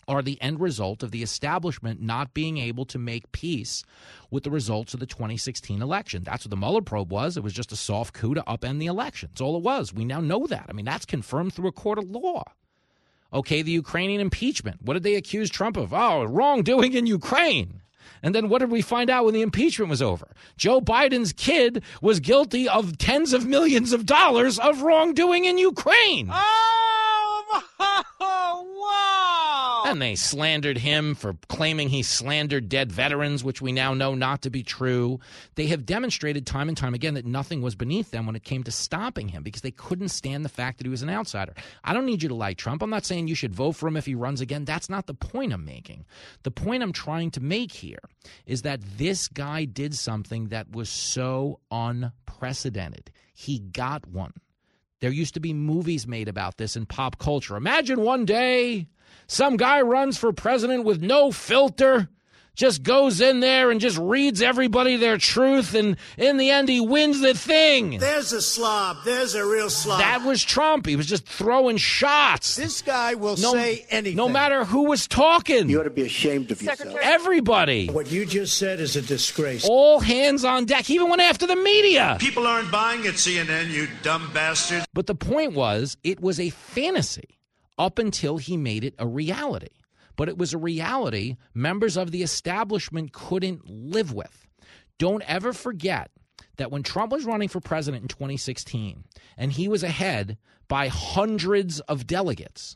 are the end result of the establishment not being able to make peace with the results of the twenty sixteen election. That's what the Mueller probe was. It was just a soft coup to upend the election. That's all it was. We now know that. I mean, that's confirmed through a court of law. Okay, the Ukrainian impeachment. What did they accuse Trump of? Oh, wrongdoing in Ukraine. And then what did we find out when the impeachment was over? Joe Biden's kid was guilty of tens of millions of dollars of wrongdoing in Ukraine. Oh, wow. And they slandered him for claiming he slandered dead veterans, which we now know not to be true. They have demonstrated time and time again that nothing was beneath them when it came to stopping him because they couldn't stand the fact that he was an outsider. I don't need you to like Trump. I'm not saying you should vote for him if he runs again. That's not the point I'm making. The point I'm trying to make here is that this guy did something that was so unprecedented. He got one. There used to be movies made about this in pop culture. Imagine one day some guy runs for president with no filter, just goes in there and just reads everybody their truth, and in the end he wins the thing. There's a slob. There's a real slob. That was Trump. He was just throwing shots. This guy will no, say anything. No matter who was talking. You ought to be ashamed of yourself. Secretary. Everybody. What you just said is a disgrace. All hands on deck. He even went after the media. People aren't buying at C N N, you dumb bastard. But the point was, it was a fantasy up until he made it a reality. But it was a reality members of the establishment couldn't live with. Don't ever forget that when Trump was running for president in twenty sixteen, and he was ahead by hundreds of delegates,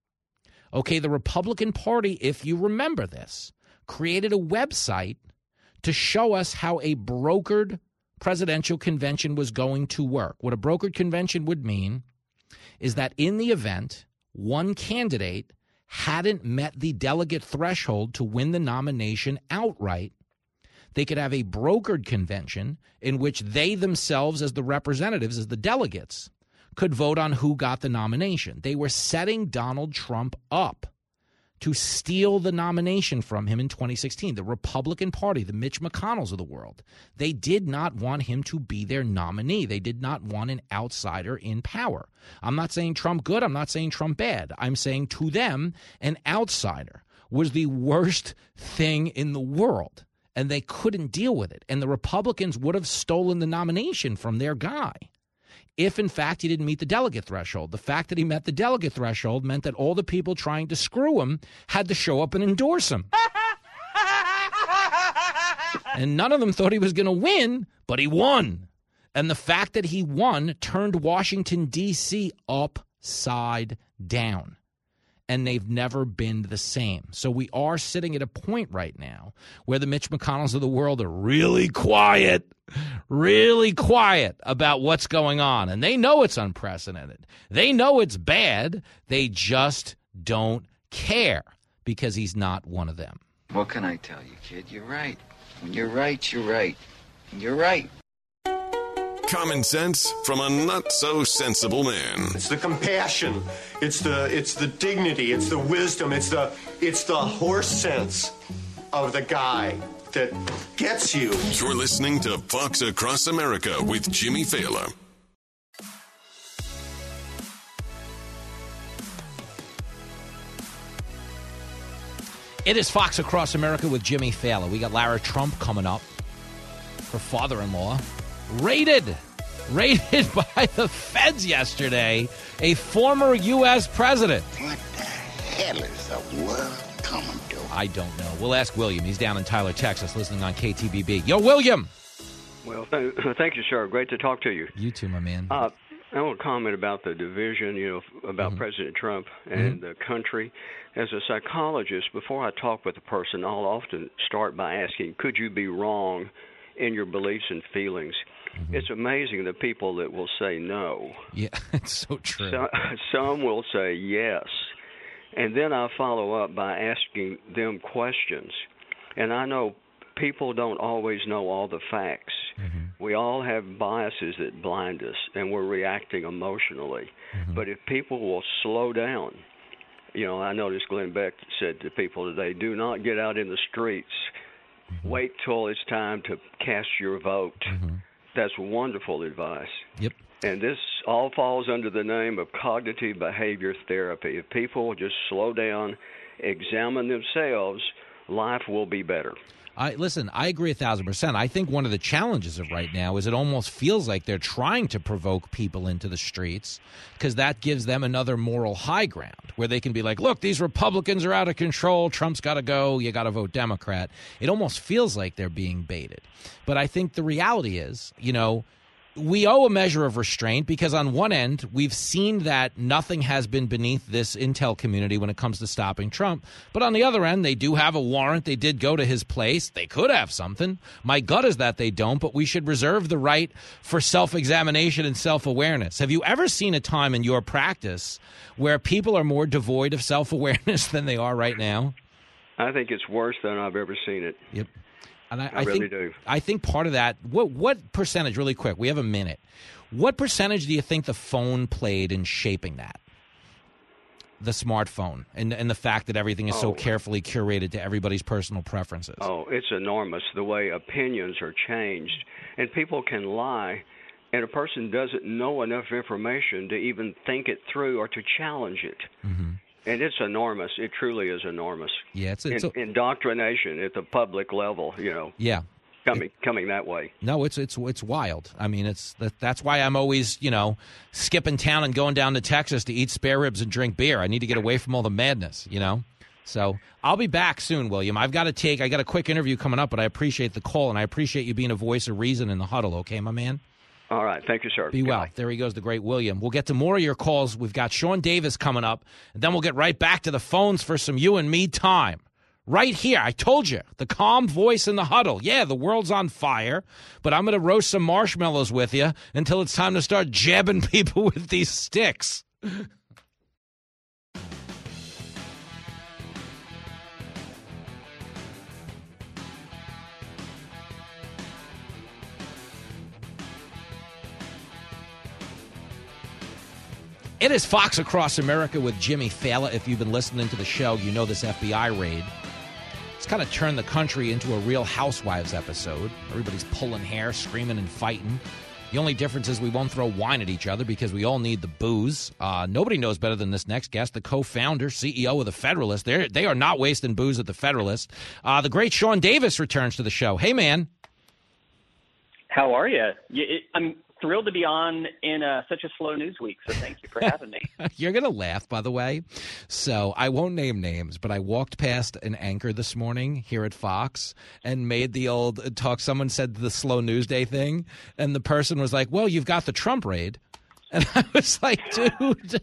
okay, the Republican Party, if you remember this, created a website to show us how a brokered presidential convention was going to work. What a brokered convention would mean is that in the event one candidate hadn't met the delegate threshold to win the nomination outright, they could have a brokered convention in which they themselves, as the representatives, as the delegates, could vote on who got the nomination. They were setting Donald Trump up to steal the nomination from him in twenty sixteen. The Republican Party, the Mitch McConnells of the world, they did not want him to be their nominee. They did not want an outsider in power. I'm not saying Trump good. I'm not saying Trump bad. I'm saying to them, an outsider was the worst thing in the world, and they couldn't deal with it. And the Republicans would have stolen the nomination from their guy if, in fact, he didn't meet the delegate threshold. The fact that he met the delegate threshold meant that all the people trying to screw him had to show up and endorse him. And none of them thought he was going to win, but he won. And the fact that he won turned Washington, D C upside down. And they've never been the same. So we are sitting at a point right now where the Mitch McConnells of the world are really quiet, really quiet about what's going on. And they know it's unprecedented. They know it's bad. They just don't care because he's not one of them. What can I tell you, kid? You're right. When you're right, you're right. You're right. Common sense from a not-so-sensible man. It's the compassion. It's the it's the dignity. It's the wisdom. It's the it's the horse sense of the guy that gets you. You're listening to Fox Across America with Jimmy Fallon. It is Fox Across America with Jimmy Fallon. We got Lara Trump coming up. Her father-in-law. Raided, raided by the feds yesterday, a former U S president. What the hell is the world coming to? I don't know. We'll ask William. He's down in Tyler, Texas, listening on K T B B. Yo, William. Well, th- thank you, sir. Great to talk to you. You too, my man. Uh, I want to comment about the division, you know, about mm-hmm. President Trump and mm-hmm. the country. As a psychologist, before I talk with a person, I'll often start by asking, could you be wrong in your beliefs and feelings? Mm-hmm. It's amazing the people that will say no. Yeah, it's so true. So, some will say yes. And then I follow up by asking them questions. And I know people don't always know all the facts. Mm-hmm. We all have biases that blind us, and we're reacting emotionally. Mm-hmm. But if people will slow down, you know, I noticed Glenn Beck said to people today, do not get out in the streets. Mm-hmm. Wait till it's time to cast your vote. Mm-hmm. That's wonderful advice. Yep. And this all falls under the name of cognitive behavior therapy. If people will just slow down examine themselves, life will be better. I listen, I agree a thousand percent. I think one of the challenges of right now is it almost feels like they're trying to provoke people into the streets because that gives them another moral high ground where they can be like, look, these Republicans are out of control. Trump's got to go. You got to vote Democrat. It almost feels like they're being baited. But I think the reality is, you know, we owe a measure of restraint because on one end, we've seen that nothing has been beneath this intel community when it comes to stopping Trump. But on the other end, they do have a warrant. They did go to his place. They could have something. My gut is that they don't, but we should reserve the right for self-examination and self-awareness. Have you ever seen a time in your practice where people are more devoid of self-awareness than they are right now? I think it's worse than I've ever seen it. Yep. And I, I, I really think, do. I think part of that, what what percentage, really quick, we have a minute. What percentage do you think the phone played in shaping that? The smartphone and, and the fact that everything is oh. so carefully curated to everybody's personal preferences. Oh, it's enormous, the way opinions are changed. And people can lie, and a person doesn't know enough information to even think it through or to challenge it. Mm-hmm. And it's enormous. It truly is enormous. Yeah, it's, it's In, a, indoctrination at the public level, you know. Yeah. Coming coming that way. No, it's it's it's wild. I mean, it's that, that's why I'm always, you know, skipping town and going down to Texas to eat spare ribs and drink beer. I need to get away from all the madness, you know. So I'll be back soon, William. I've got to take. I got a quick interview coming up, but I appreciate the call and I appreciate you being a voice of reason in the huddle. Okay, my man. All right. Thank you, sir. Be Goodbye. well. There he goes, the great William. We'll get to more of your calls. We've got Sean Davis coming up, and then we'll get right back to the phones for some you and me time. Right here. I told you, the calm voice in the huddle. Yeah, the world's on fire, but I'm going to roast some marshmallows with you until it's time to start jabbing people with these sticks. It is Fox Across America with Jimmy Fallon. If you've been listening to the show, you know this F B I raid. It's kind of turned the country into a Real Housewives episode. Everybody's pulling hair, screaming and fighting. The only difference is we won't throw wine at each other because we all need the booze. Uh, nobody knows better than this next guest, the co-founder, C E O of the Federalist. They're, they are not wasting booze at the Federalist. Uh, the great Sean Davis returns to the show. Hey, man. How are you? you it, I'm thrilled to be on in uh, such a slow news week, so thank you for having me. You're going to laugh, by the way. So I won't name names, but I walked past an anchor this morning here at Fox and made the old talk. Someone said the slow news day thing, and the person was like, well, you've got the Trump raid. And I was like, dude,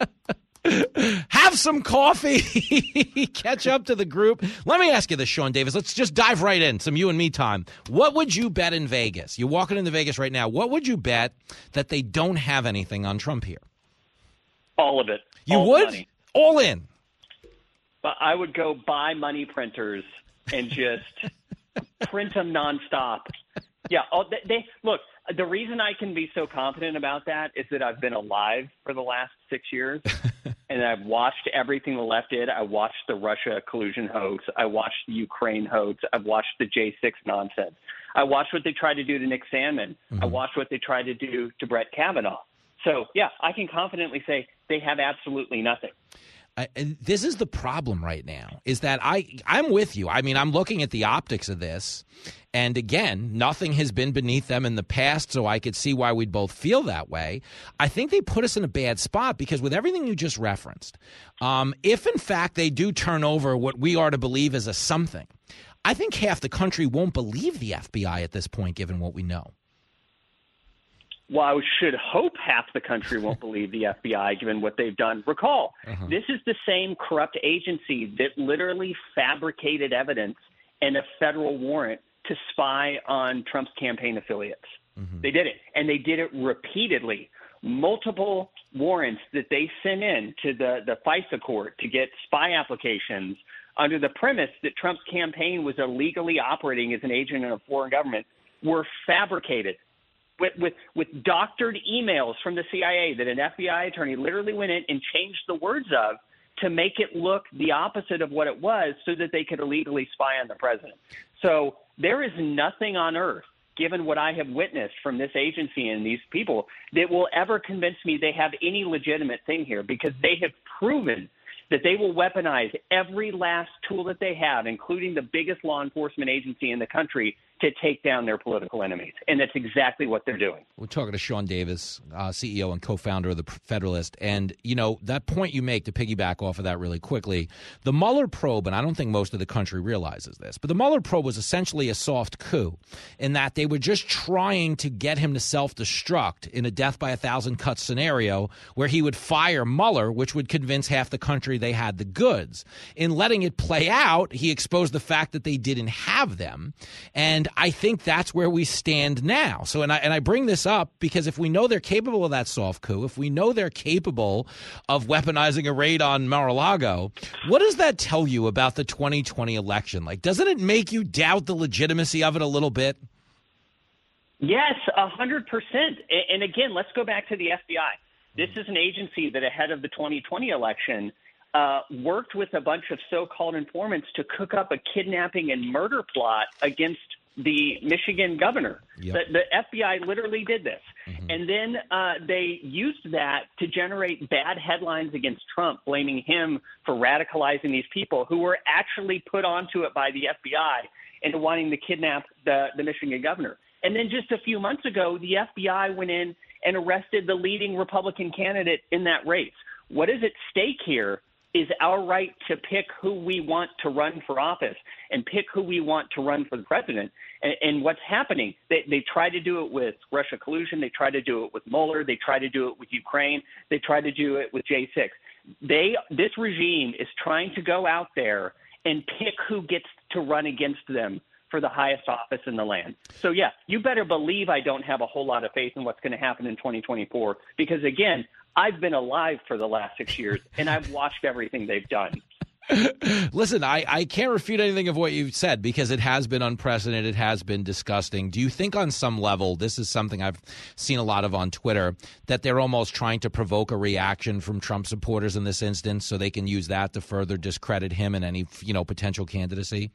have some coffee, catch up to the group. Let me ask you this, Sean Davis. Let's just dive right in, some you and me time. What would you bet in Vegas? You're walking into Vegas right now. What would you bet that they don't have anything on Trump here? All of it. You All would? money. All in? But I would go buy money printers and just print them nonstop. Yeah. Oh, they, they look. The reason I can be so confident about that is that I've been alive for the last six years, and I've watched everything the left did. I watched the Russia collusion hoax. I watched the Ukraine hoax. I've watched the J six nonsense. I watched what they tried to do to Nick Sandmann. Mm-hmm. I watched what they tried to do to Brett Kavanaugh. So, yeah, I can confidently say they have absolutely nothing. Uh, and this is the problem right now, is that I, I'm with you. I mean, I'm looking at the optics of this, and again, nothing has been beneath them in the past, so I could see why we'd both feel that way. I think they put us in a bad spot because with everything you just referenced, um, if in fact they do turn over what we are to believe as a something, I think half the country won't believe the F B I at this point, given what we know. Well, I should hope half the country won't believe the F B I, given what they've done. Recall, uh-huh. This is the same corrupt agency that literally fabricated evidence and a federal warrant to spy on Trump's campaign affiliates. Mm-hmm. They did it, and they did it repeatedly. Multiple warrants that they sent in to the, the FISA court to get spy applications under the premise that Trump's campaign was illegally operating as an agent in a foreign government were fabricated. With, with with doctored emails from the C I A that an F B I attorney literally went in and changed the words of to make it look the opposite of what it was so that they could illegally spy on the president. So there is nothing on earth, given what I have witnessed from this agency and these people, that will ever convince me they have any legitimate thing here, because they have proven that they will weaponize every last tool that they have, including the biggest law enforcement agency in the country, to take down their political enemies. And that's exactly what they're doing. We're talking to Sean Davis, uh, C E O and co-founder of the Federalist. And, you know, that point you make, to piggyback off of that really quickly, the Mueller probe, and I don't think most of the country realizes this, but the Mueller probe was essentially a soft coup in that they were just trying to get him to self-destruct in a death by a thousand cuts scenario where he would fire Mueller, which would convince half the country they had the goods. In letting it play out, he exposed the fact that they didn't have them. And I think that's where we stand now. So, and I and I bring this up because if we know they're capable of that soft coup, if we know they're capable of weaponizing a raid on Mar-a-Lago, what does that tell you about the twenty twenty election? Like, doesn't it make you doubt the legitimacy of it a little bit? Yes, a hundred percent. And again, let's go back to the F B I. This is an agency that ahead of the twenty twenty election uh, worked with a bunch of so-called informants to cook up a kidnapping and murder plot against the Michigan governor. Yep. The, the F B I literally did this. Mm-hmm. And then uh, they used that to generate bad headlines against Trump, blaming him for radicalizing these people who were actually put onto it by the F B I into wanting to kidnap the, the Michigan governor. And then just a few months ago, the F B I went in and arrested the leading Republican candidate in that race. What is at stake here is our right to pick who we want to run for office and pick who we want to run for the president. And, and what's happening, they, they try to do it with Russia collusion. They try to do it with Mueller. They try to do it with Ukraine. They try to do it with J six. They, this regime is trying to go out there and pick who gets to run against them for the highest office in the land. So, yeah, you better believe I don't have a whole lot of faith in what's going to happen in twenty twenty-four because, again, I've been alive for the last six years, and I've watched everything they've done. Listen, I, I can't refute anything of what you've said because it has been unprecedented. It has been disgusting. Do you think on some level, this is something I've seen a lot of on Twitter, that they're almost trying to provoke a reaction from Trump supporters in this instance so they can use that to further discredit him and any, you know, potential candidacy?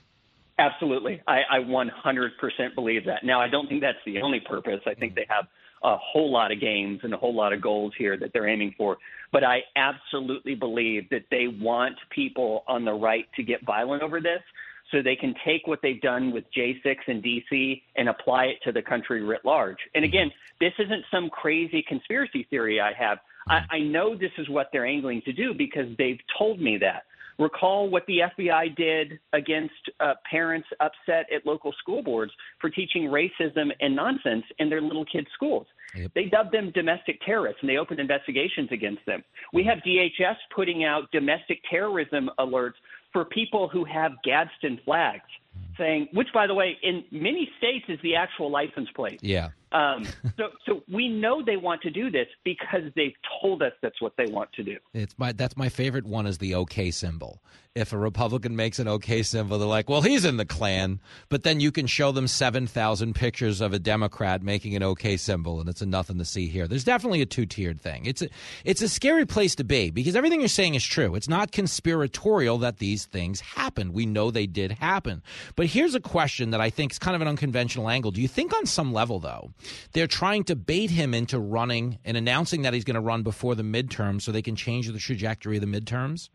Absolutely. I, I one hundred percent believe that. Now, I don't think that's the only purpose. I think they have a whole lot of games and a whole lot of goals here that they're aiming for. But I absolutely believe that they want people on the right to get violent over this so they can take what they've done with J six and D C and apply it to the country writ large. And again, this isn't some crazy conspiracy theory I have. I, I know this is what they're angling to do because they've told me that. Recall what the F B I did against uh, parents upset at local school boards for teaching racism and nonsense in their little kids' schools. Yep. They dubbed them domestic terrorists, and they opened investigations against them. We have D H S putting out domestic terrorism alerts for people who have Gadsden flags, saying, which, by the way, in many states is the actual license plate. Yeah. Um, so, so we know they want to do this because they've told us that's what they want to do. It's my that's my favorite one is the OK symbol. If a Republican makes an OK symbol, they're like, well, he's in the Klan. But then you can show them seven thousand pictures of a Democrat making an OK symbol, and it's a nothing to see here. There's definitely a two-tiered thing. It's a, it's a scary place to be because everything you're saying is true. It's not conspiratorial that these things happened. We know they did happen. But here's a question that I think is kind of an unconventional angle. Do you think on some level, though, they're trying to bait him into running and announcing that he's going to run before the midterms so they can change the trajectory of the midterms?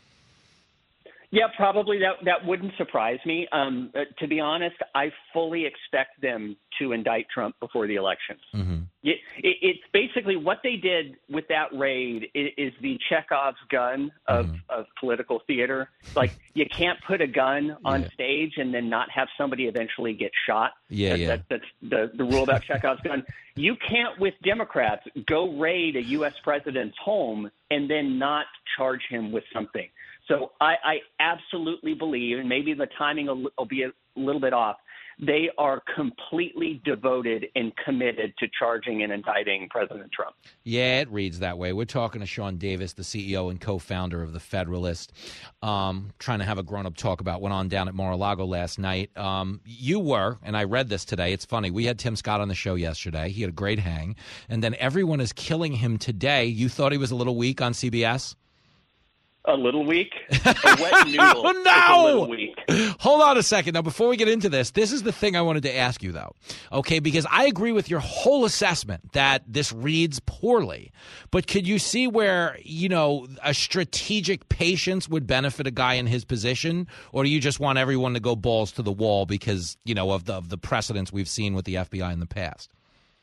Yeah, probably that that wouldn't surprise me. Um, uh, to be honest, I fully expect them to indict Trump before the election. Mm-hmm. It, it, it's basically what they did with that raid is, is the Chekhov's gun of, mm-hmm. of political theater. Like you can't put a gun on yeah. stage and then not have somebody eventually get shot. Yeah, that, yeah. That, that's the, the rule about Chekhov's gun. You can't, with Democrats, go raid a U S president's home and then not charge him with something. So I, I absolutely believe, and maybe the timing will, will be a little bit off, they are completely devoted and committed to charging and indicting President Trump. Yeah, it reads that way. We're talking to Sean Davis, the C E O and co-founder of the Federalist, um, trying to have a grown-up talk about what went on down at Mar-a-Lago last night. Um, you were, and I read this today, it's funny, we had Tim Scott on the show yesterday. He had a great hang, and then everyone is killing him today. You thought he was a little weak on C B S? a little weak. A wet noodle oh, is no! a little weak. Hold on a second. Now, before we get into this, this is the thing I wanted to ask you, though. Okay, because I agree with your whole assessment that this reads poorly. But could you see where, you know, a strategic patience would benefit a guy in his position? Or do you just want everyone to go balls to the wall because, you know, of the, of the precedents we've seen with the F B I in the past?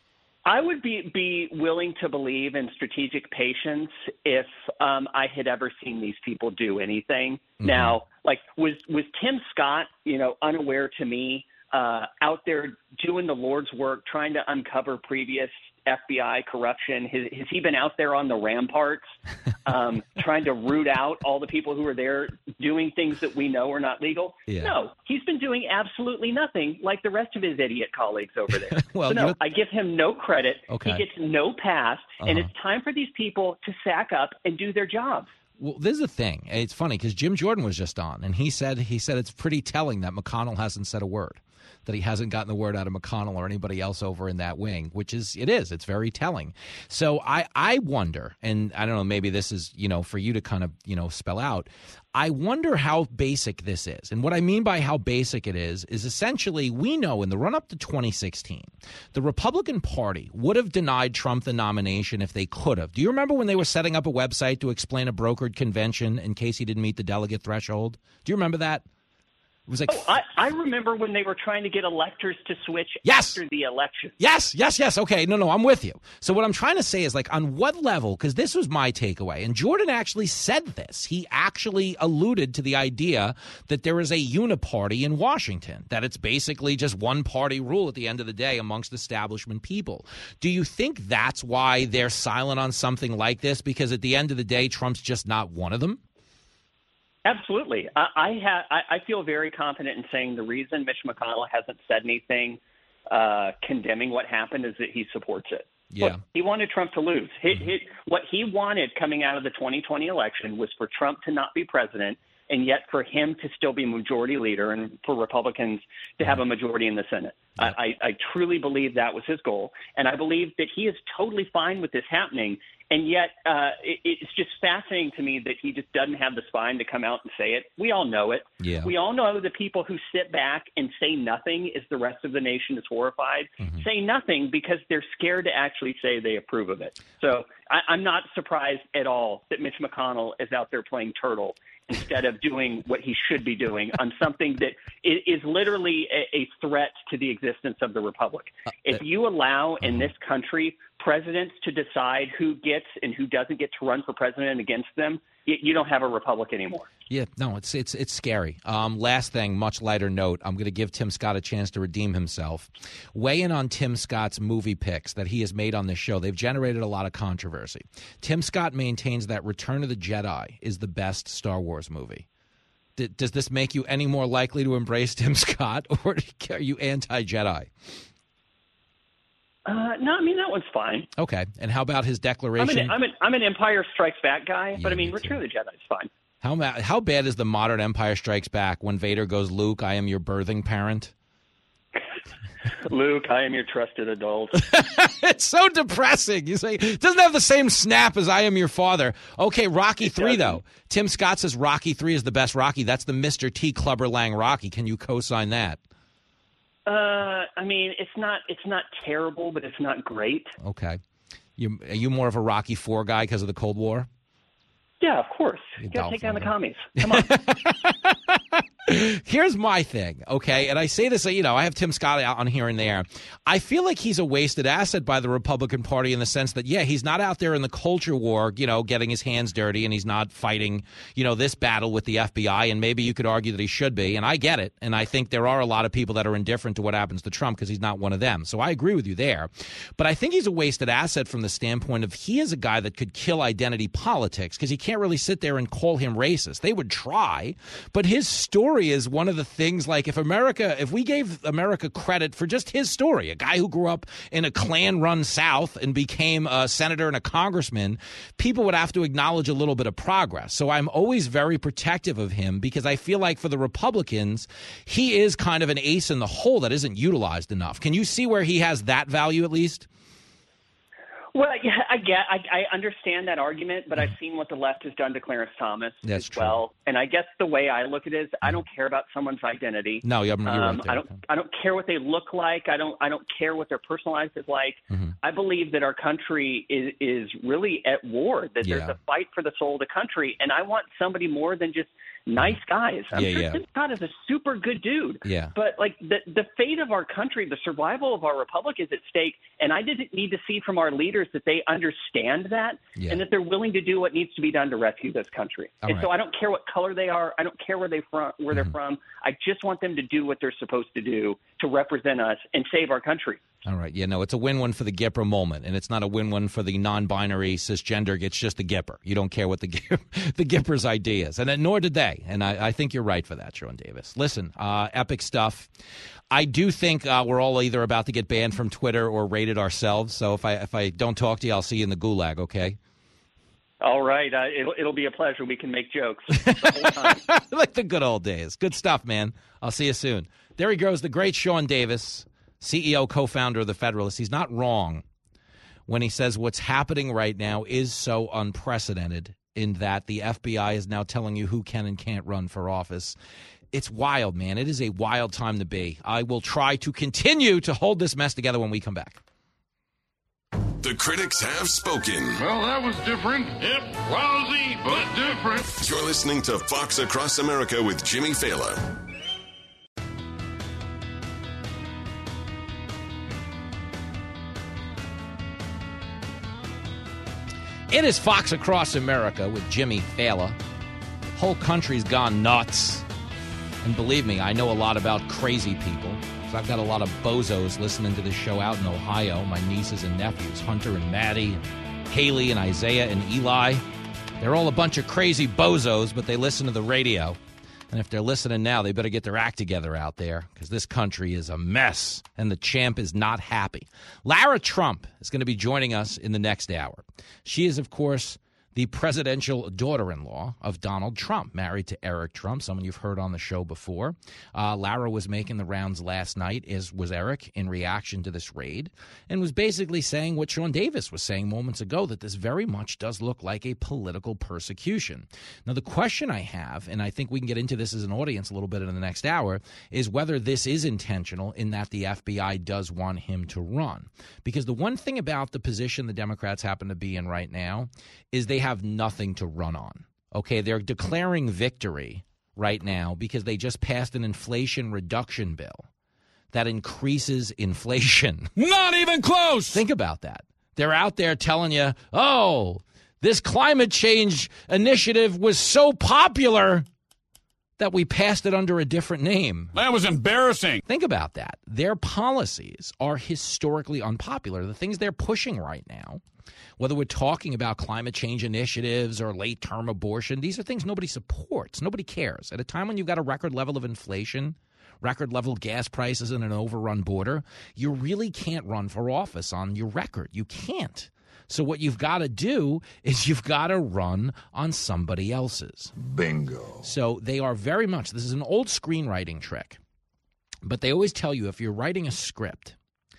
I would be, be willing to believe in strategic patience if um, I had ever seen these people do anything. Mm-hmm. Now, like, was was Tim Scott, you know, unaware to me, uh, out there doing the Lord's work, trying to uncover previous F B I corruption? Has, has he been out there on the ramparts um, trying to root out all the people who are there doing things that we know are not legal? Yeah. No, he's been doing absolutely nothing like the rest of his idiot colleagues over there. well, so no, you... I give him no credit. Okay. He gets no pass, uh-huh. and it's time for these people to sack up and do their jobs. Well, this is the thing. It's funny because Jim Jordan was just on, and he said he said it's pretty telling that McConnell hasn't said a word, that he hasn't gotten the word out of McConnell or anybody else over in that wing, which is it is. It's very telling. So I, I wonder, and I don't know, maybe this is, you know, for you to kind of, you know, spell out. I wonder how basic this is. And what I mean by how basic it is, is essentially we know in the run-up to twenty sixteen, the Republican Party would have denied Trump the nomination if they could have. Do you remember when they were setting up a website to explain a brokered convention in case he didn't meet the delegate threshold? Do you remember that? It was like, oh, I, I remember when they were trying to get electors to switch yes! after the election. Yes, yes, yes. Okay, no, no, I'm with you. So what I'm trying to say is, like, on what level, because this was my takeaway, and Jordan actually said this. He actually alluded to the idea that there is a uniparty in Washington, that it's basically just one-party rule at the end of the day amongst establishment people. Do you think that's why they're silent on something like this? Because at the end of the day, Trump's just not one of them? Absolutely. I I, ha- I feel very confident in saying the reason Mitch McConnell hasn't said anything uh, condemning what happened is that he supports it. Yeah. Look, he wanted Trump to lose. He, Mm-hmm. he, what he wanted coming out of the twenty twenty election was for Trump to not be president, and yet for him to still be majority leader and for Republicans to have a majority in the Senate. Yeah. I, I truly believe that was his goal, and I believe that he is totally fine with this happening. And yet uh, it, it's just fascinating to me that he just doesn't have the spine to come out and say it. We all know it. Yeah. We all know the people who sit back and say nothing as the rest of the nation is horrified, mm-hmm. say nothing because they're scared to actually say they approve of it. So I, I'm not surprised at all that Mitch McConnell is out there playing turtle instead of doing what he should be doing on something that is literally a, a threat to the existence of the republic. If you allow in this country presidents to decide who gets and who doesn't get to run for president against them, you don't have a republic anymore. Yeah, no, it's it's it's scary. Um, last thing, much lighter note, I'm going to give Tim Scott a chance to redeem himself. Weigh in on Tim Scott's movie picks that he has made on this show. They've generated a lot of controversy. Tim Scott maintains that Return of the Jedi is the best Star Wars movie. D- does this make you any more likely to embrace Tim Scott, or are you anti-Jedi? Uh, no, I mean, that one's fine. Okay, and how about his declaration? I'm an, I'm an, I'm an Empire Strikes Back guy, Yeah, but I mean, me Return too. of the Jedi is fine. How ma- how bad is the modern Empire Strikes Back when Vader goes, Luke, I am your birthing parent? Luke, I am your trusted adult. It's so depressing. You say it doesn't have the same snap as I am your father. Okay, Rocky three though. Tim Scott says Rocky three is the best Rocky. That's the Mister T. Clubber Lang Rocky. Can you co-sign that? Uh, I mean, it's not it's not terrible, but it's not great. Okay. You are you more of a Rocky four guy because of the Cold War? Yeah, of course. You got to take down the commies. Come on. Here's my thing, okay? And I say this, you know, I have Tim Scott out on here and there. I feel like he's a wasted asset by the Republican Party in the sense that, yeah, he's not out there in the culture war, you know, getting his hands dirty, and he's not fighting, you know, this battle with the F B I, and maybe you could argue that he should be, and I get it. And I think there are a lot of people that are indifferent to what happens to Trump because he's not one of them. So I agree with you there. But I think he's a wasted asset from the standpoint of he is a guy that could kill identity politics because he can't really sit there and call him racist. They would try, but his story is one of the things, like if America, if we gave America credit for just his story, a guy who grew up in a Klan-run South and became a senator and a congressman, people would have to acknowledge a little bit of progress. So I'm always very protective of him because I feel like for the Republicans, he is kind of an ace in the hole that isn't utilized enough. Can you see where he has that value at least? Well, yeah, I get, I, I understand that argument, but I've seen what the left has done to Clarence Thomas That's as true. well. And I guess the way I look at it is, I don't care about someone's identity. No, you're, you're um, right there. I don't, I don't care what they look like. I don't, I don't care what their personal life is like. Mm-hmm. I believe that our country is, is really at war. That Yeah. there's a fight for the soul of the country, and I want somebody more than just nice guys. I'm Yeah, sure yeah. Tim Scott is a super good dude. Yeah. But like the the fate of our country, the survival of our republic is at stake, and I didn't need to see from our leaders that they understand that Yeah. and that they're willing to do what needs to be done to rescue this country. All and right. so I don't care what color they are. I don't care where they from where Mm-hmm. they're from. I just want them to do what they're supposed to do to represent us and save our country. All right. Yeah, no, it's a win-win for the Gipper moment, and it's not a win-win for the non-binary cisgender. It's just the Gipper. You don't care what the the Gipper's idea is, and then, nor did they. And I, I think you're right for that, Sean Davis. Listen, uh, epic stuff. I do think uh, we're all either about to get banned from Twitter or rated ourselves. So if I if I don't talk to you, I'll see you in the gulag, okay? All right. Uh, it'll, it'll be a pleasure. We can make jokes the whole time. Like the good old days. Good stuff, man. I'll see you soon. There he goes, the great Sean Davis, C E O, co-founder of The Federalist. He's not wrong when he says what's happening right now is so unprecedented in that the F B I is now telling you who can and can't run for office. It's wild, man. It is a wild time to be. I will try to continue to hold this mess together when we come back. The critics have spoken. Well, that was different. Yep, lousy, but different. You're listening to Fox Across America with Jimmy Fallon. It is Fox Across America with Jimmy Fallon. Whole country's gone nuts. And believe me, I know a lot about crazy people. So I've got a lot of bozos listening to this show out in Ohio. My nieces and nephews, Hunter and Maddie, and Haley and Isaiah and Eli. They're all a bunch of crazy bozos, but they listen to the radio. And if they're listening now, they better get their act together out there because this country is a mess and the champ is not happy. Lara Trump is going to be joining us in the next hour. She is, of course, the presidential daughter-in-law of Donald Trump, married to Eric Trump, someone you've heard on the show before. Uh, Lara was making the rounds last night, as was Eric, in reaction to this raid, and was basically saying what Sean Davis was saying moments ago, that this very much does look like a political persecution. Now, the question I have, and I think we can get into this as an audience a little bit in the next hour, is whether this is intentional in that the F B I does want him to run. Because the one thing about the position the Democrats happen to be in right now is they have nothing to run on. Okay, they're declaring victory right now because they just passed an inflation reduction bill that increases inflation. Not even close. Think about that. They're out there telling you, oh, this climate change initiative was so popular that we passed it under a different name. That was embarrassing. Think about that. Their policies are historically unpopular. The things they're pushing right now, whether we're talking about climate change initiatives or late-term abortion, these are things nobody supports. Nobody cares. At a time when you've got a record level of inflation, record level gas prices, and an overrun border, you really can't run for office on your record. You can't. So what you've got to do is you've got to run on somebody else's. Bingo. So they are very much – this is an old screenwriting trick. But they always tell you if you're writing a script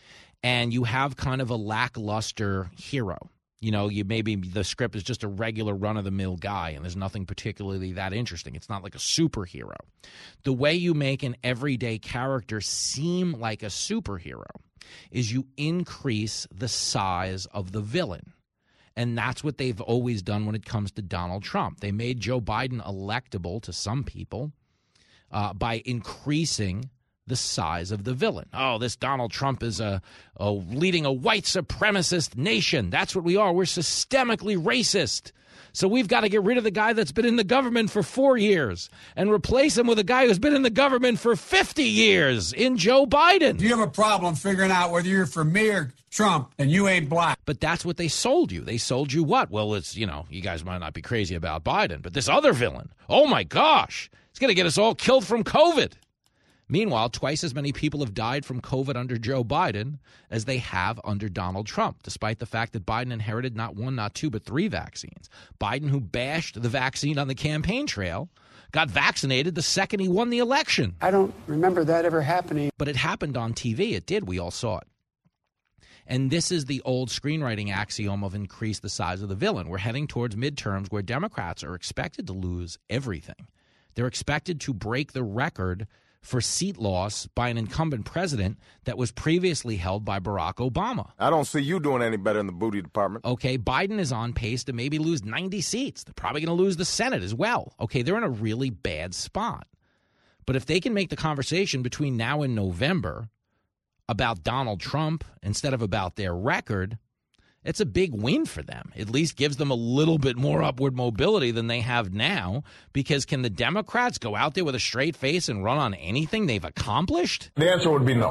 and you have kind of a lackluster hero, you know, you maybe the script is just a regular run-of-the-mill guy and there's nothing particularly that interesting. It's not like a superhero. The way you make an everyday character seem like a superhero is you increase the size of the villain. And that's what they've always done when it comes to Donald Trump. They made Joe Biden electable to some people uh, by increasing the size of the villain. Oh, this Donald Trump is a, a leading a white supremacist nation. That's what we are. We're systemically racist. So we've got to get rid of the guy that's been in the government for four years and replace him with a guy who's been in the government for fifty years in Joe Biden. You have a problem figuring out whether you're for me or Trump and you ain't black. But that's what they sold you. They sold you what? Well, it's, you know, you guys might not be crazy about Biden, but this other villain, oh my gosh, it's going to get us all killed from COVID. Meanwhile, twice as many people have died from COVID under Joe Biden as they have under Donald Trump, despite the fact that Biden inherited not one, not two, but three vaccines. Biden, who bashed the vaccine on the campaign trail, got vaccinated the second he won the election. I don't remember that ever happening. But it happened on T V. It did. We all saw it. And this is the old screenwriting axiom of increase the size of the villain. We're heading towards midterms where Democrats are expected to lose everything. They're expected to break the record for seat loss by an incumbent president that was previously held by Barack Obama. I don't see you doing any better in the booty department. Okay, Biden is on pace to maybe lose ninety seats. They're probably going to lose the Senate as well. Okay, they're in a really bad spot. But if they can make the conversation between now and November about Donald Trump instead of about their record, it's a big win for them. At least gives them a little bit more upward mobility than they have now, because can the Democrats go out there with a straight face and run on anything they've accomplished? The answer would be no.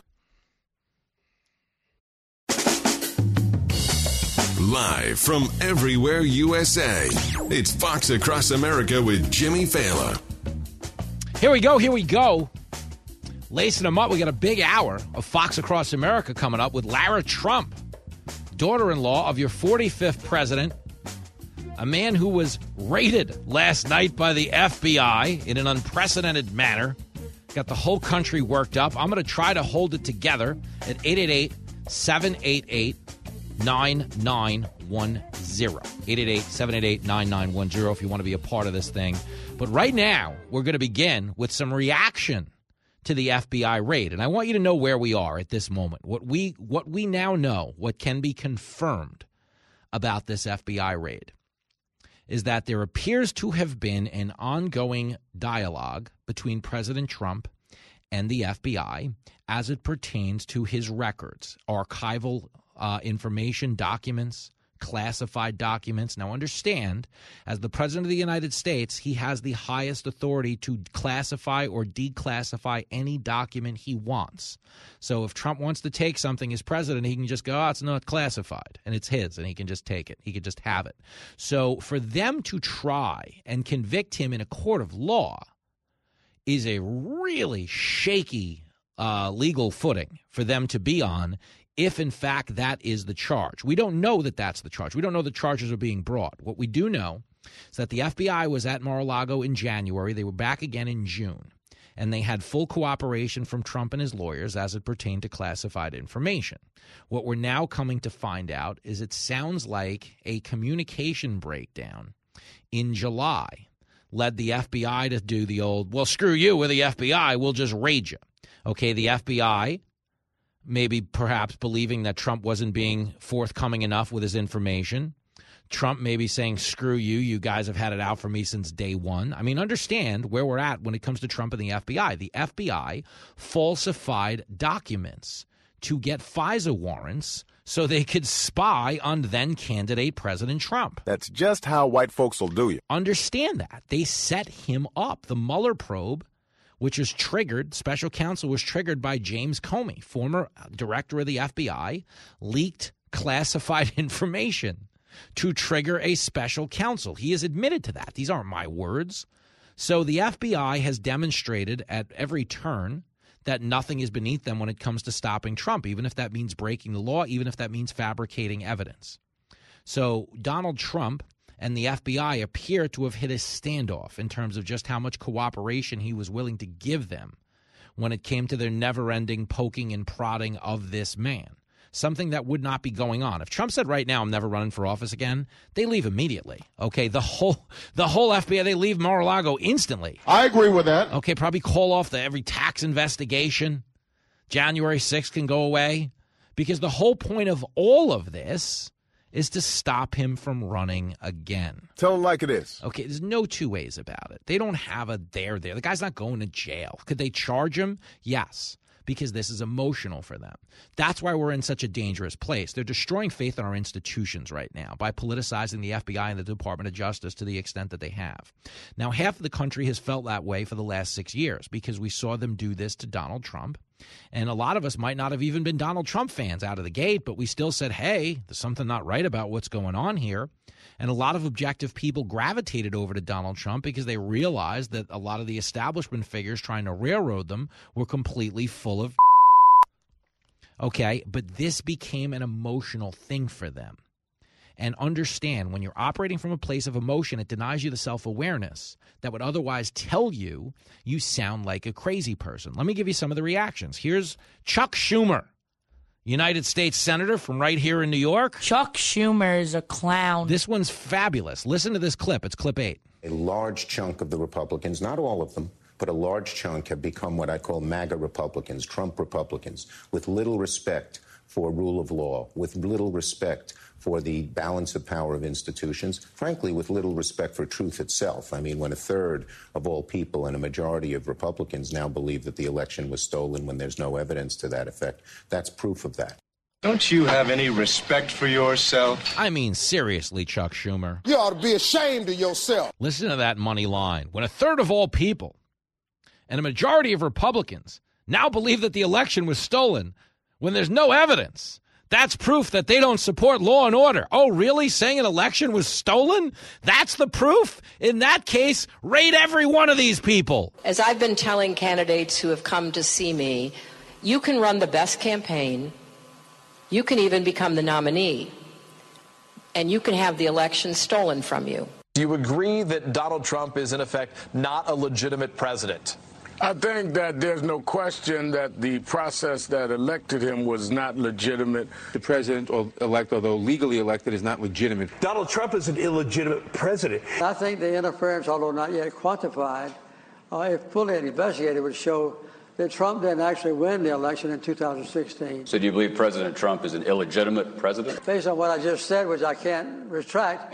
Live from everywhere U S A, it's Fox Across America with Jimmy Failla. Here we go, here we go. Lacing them up, we got a big hour of Fox Across America coming up with Lara Trump, daughter-in-law of your forty-fifth president, a man who was raided last night by the F B I in an unprecedented manner. Got the whole country worked up. I'm going to try to hold it together at eight eight eight, seven eight eight, nine nine one zero. eight eight eight, seven eight eight, nine nine one zero if you want to be a part of this thing. But right now, we're going to begin with some reaction to the F B I raid. And I want you to know where we are at this moment. What we what we now know, what can be confirmed about this F B I raid, is that there appears to have been an ongoing dialogue between President Trump and the F B I as it pertains to his records, archival uh, information, documents, classified documents. Now understand, as the President of the United States, he has the highest authority to classify or declassify any document he wants. So if Trump wants to take something as president, he can just go, oh, it's not classified, and it's his, and he can just take it. He can just have it. So for them to try and convict him in a court of law is a really shaky uh, legal footing for them to be on, if, in fact, that is the charge. We don't know that that's the charge. We don't know the charges are being brought. What we do know is that the F B I was at Mar-a-Lago in January. They were back again in June, and they had full cooperation from Trump and his lawyers as it pertained to classified information. What we're now coming to find out is it sounds like a communication breakdown in July led the F B I to do the old, well, screw you, we're the F B I, we'll just raid you. Okay, the F B I maybe perhaps believing that Trump wasn't being forthcoming enough with his information. Trump maybe saying, screw you, you guys have had it out for me since day one. I mean, understand where we're at when it comes to Trump and the F B I. The F B I falsified documents to get FISA warrants so they could spy on then-candidate President Trump. That's just how white folks will do you. Understand that. They set him up. The Mueller probe, which was triggered, special counsel was triggered by James Comey, former director of the F B I, leaked classified information to trigger a special counsel. He has admitted to that. These aren't my words. So the F B I has demonstrated at every turn that nothing is beneath them when it comes to stopping Trump, even if that means breaking the law, even if that means fabricating evidence. So Donald Trump and the F B I appear to have hit a standoff in terms of just how much cooperation he was willing to give them when it came to their never-ending poking and prodding of this man, something that would not be going on. If Trump said right now, I'm never running for office again, they leave immediately. Okay, the whole the whole F B I, they leave Mar-a-Lago instantly. I agree with that. Okay, probably call off the every tax investigation. January sixth can go away, because the whole point of all of this is to stop him from running again. Tell him like it is. Okay, there's no two ways about it. They don't have a there there. The guy's not going to jail. Could they charge him? Yes, because this is emotional for them. That's why we're in such a dangerous place. They're destroying faith in our institutions right now by politicizing the F B I and the Department of Justice to the extent that they have. Now, half of the country has felt that way for the last six years because we saw them do this to Donald Trump. And a lot of us might not have even been Donald Trump fans out of the gate, but we still said, hey, there's something not right about what's going on here. And a lot of objective people gravitated over to Donald Trump because they realized that a lot of the establishment figures trying to railroad them were completely full of okay, but this became an emotional thing for them. And understand, when you're operating from a place of emotion, it denies you the self-awareness that would otherwise tell you you sound like a crazy person. Let me give you some of the reactions. Here's Chuck Schumer. United States Senator from right here in New York. Chuck Schumer is a clown. This one's fabulous. Listen to this clip. It's clip eight. A large chunk of the Republicans, not all of them, but a large chunk have become what I call MAGA Republicans, Trump Republicans, with little respect for rule of law, with little respect for the balance of power of institutions, frankly, with little respect for truth itself. I mean, when a third of all people and a majority of Republicans now believe that the election was stolen when there's no evidence to that effect, that's proof of that. Don't you have any respect for yourself? I mean, seriously, Chuck Schumer. You ought to be ashamed of yourself. Listen to that money line. When a third of all people and a majority of Republicans now believe that the election was stolen when there's no evidence, that's proof that they don't support law and order. Oh, really? Saying an election was stolen? That's the proof? In that case, raid every one of these people. As I've been telling candidates who have come to see me, you can run the best campaign, you can even become the nominee, and you can have the election stolen from you. Do you agree that Donald Trump is, in effect, not a legitimate president? I think that there's no question that the process that elected him was not legitimate. The president-elect, although legally elected, is not legitimate. Donald Trump is an illegitimate president. I think the interference, although not yet quantified, uh, if fully investigated, would show that Trump didn't actually win the election in two thousand sixteen. So do you believe President Trump is an illegitimate president? Based on what I just said, which I can't retract.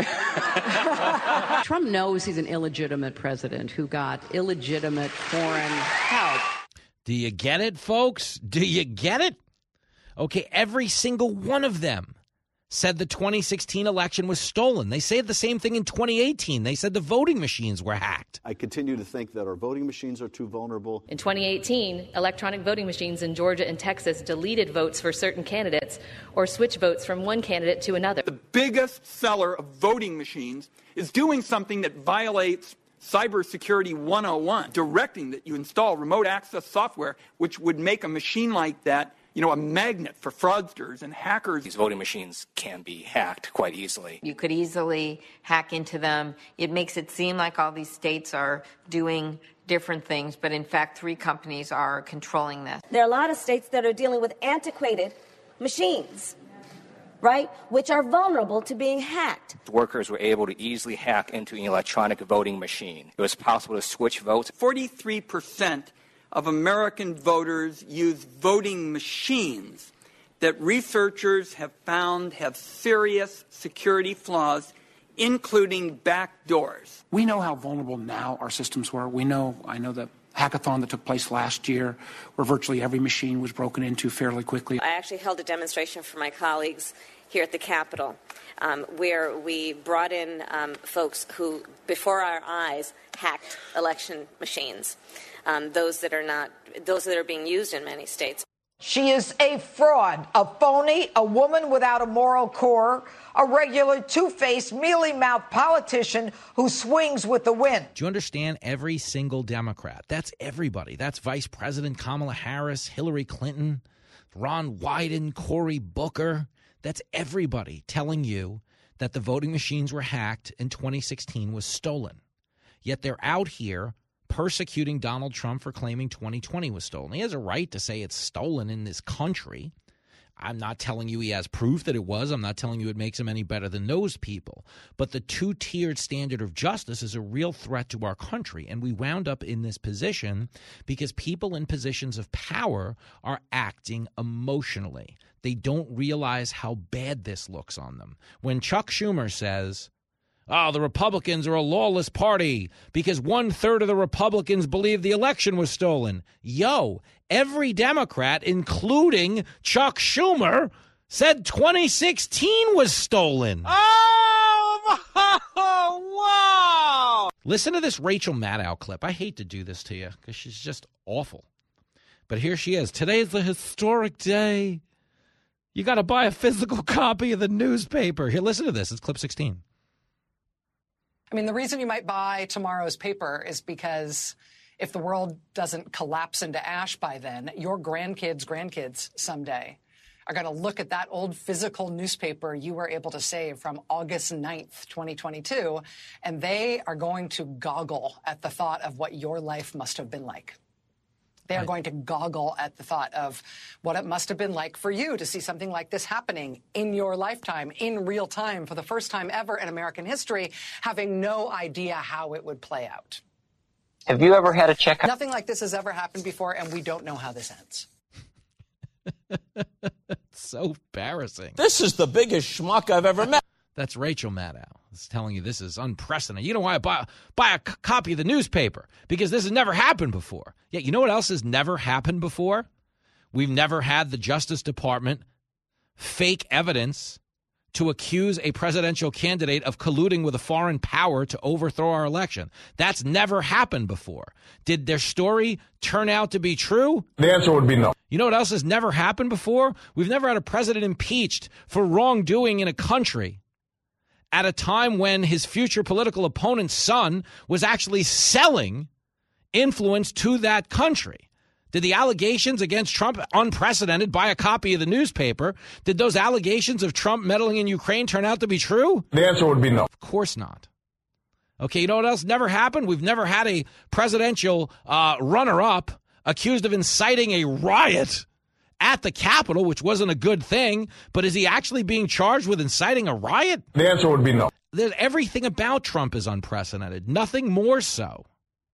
Trump knows he's an illegitimate president who got illegitimate foreign help. Do you get it, folks? Do you get it? Okay, every single one of them said the twenty sixteen election was stolen. They said the same thing in twenty eighteen. They said the voting machines were hacked. I continue to think that our voting machines are too vulnerable. In twenty eighteen, electronic voting machines in Georgia and Texas deleted votes for certain candidates or switched votes from one candidate to another. The biggest seller of voting machines is doing something that violates Cybersecurity one oh one, directing that you install remote access software, which would make a machine like that, you know, a magnet for fraudsters and hackers. These voting machines can be hacked quite easily. You could easily hack into them. It makes it seem like all these states are doing different things, but in fact, three companies are controlling this. There are a lot of states that are dealing with antiquated machines, right, which are vulnerable to being hacked. Workers were able to easily hack into an electronic voting machine. It was possible to switch votes. forty-three percent of American voters use voting machines that researchers have found have serious security flaws, including backdoors. We know how vulnerable now our systems were. We know, I know the hackathon that took place last year, where virtually every machine was broken into fairly quickly. I actually held a demonstration for my colleagues here at the Capitol, um, where we brought in um, folks who, before our eyes, hacked election machines. Um, those that are not, those that are being used in many states. She is a fraud, a phony, a woman without a moral core, a regular two-faced, mealy-mouthed politician who swings with the wind. Do you understand? Every single Democrat. That's everybody. That's Vice President Kamala Harris, Hillary Clinton, Ron Wyden, Cory Booker. That's everybody telling you that the voting machines were hacked and twenty sixteen was stolen. Yet they're out here persecuting Donald Trump for claiming twenty twenty was stolen. He has a right to say it's stolen in this country. I'm not telling you he has proof that it was. I'm not telling you it makes him any better than those people. But the two-tiered standard of justice is a real threat to our country. And we wound up in this position because people in positions of power are acting emotionally. They don't realize how bad this looks on them. When Chuck Schumer says, oh, the Republicans are a lawless party because one-third of the Republicans believe the election was stolen. Yo, every Democrat, including Chuck Schumer, said twenty sixteen was stolen. Oh, wow! Listen to this Rachel Maddow clip. I hate to do this to you because she's just awful. But here she is. Today's a historic day. You got to buy a physical copy of the newspaper. Here, listen to this. It's clip sixteen. I mean, the reason you might buy tomorrow's paper is because if the world doesn't collapse into ash by then, your grandkids' grandkids someday are going to look at that old physical newspaper you were able to save from August ninth, twenty twenty-two, and they are going to goggle at the thought of what your life must have been like. They are going to goggle at the thought of what it must have been like for you to see something like this happening in your lifetime, in real time, for the first time ever in American history, having no idea how it would play out. Have you ever had a checkup? Nothing like this has ever happened before, and we don't know how this ends. It's so embarrassing. This is the biggest schmuck I've ever met. That's Rachel Maddow. It's telling you this is unprecedented. You know why I buy, buy a c- copy of the newspaper? Because this has never happened before. Yeah, you know what else has never happened before? We've never had the Justice Department fake evidence to accuse a presidential candidate of colluding with a foreign power to overthrow our election. That's never happened before. Did their story turn out to be true? The answer would be no. You know what else has never happened before? We've never had a president impeached for wrongdoing in a country at a time when his future political opponent's son was actually selling influence to that country. Did the allegations against Trump, unprecedented, buy a copy of the newspaper, did those allegations of Trump meddling in Ukraine turn out to be true? The answer would be no. Of course not. Okay, you know what else never happened? We've never had a presidential uh, runner-up accused of inciting a riot at the Capitol, which wasn't a good thing, but is he actually being charged with inciting a riot? The answer would be no. There's, everything about Trump is unprecedented, nothing more so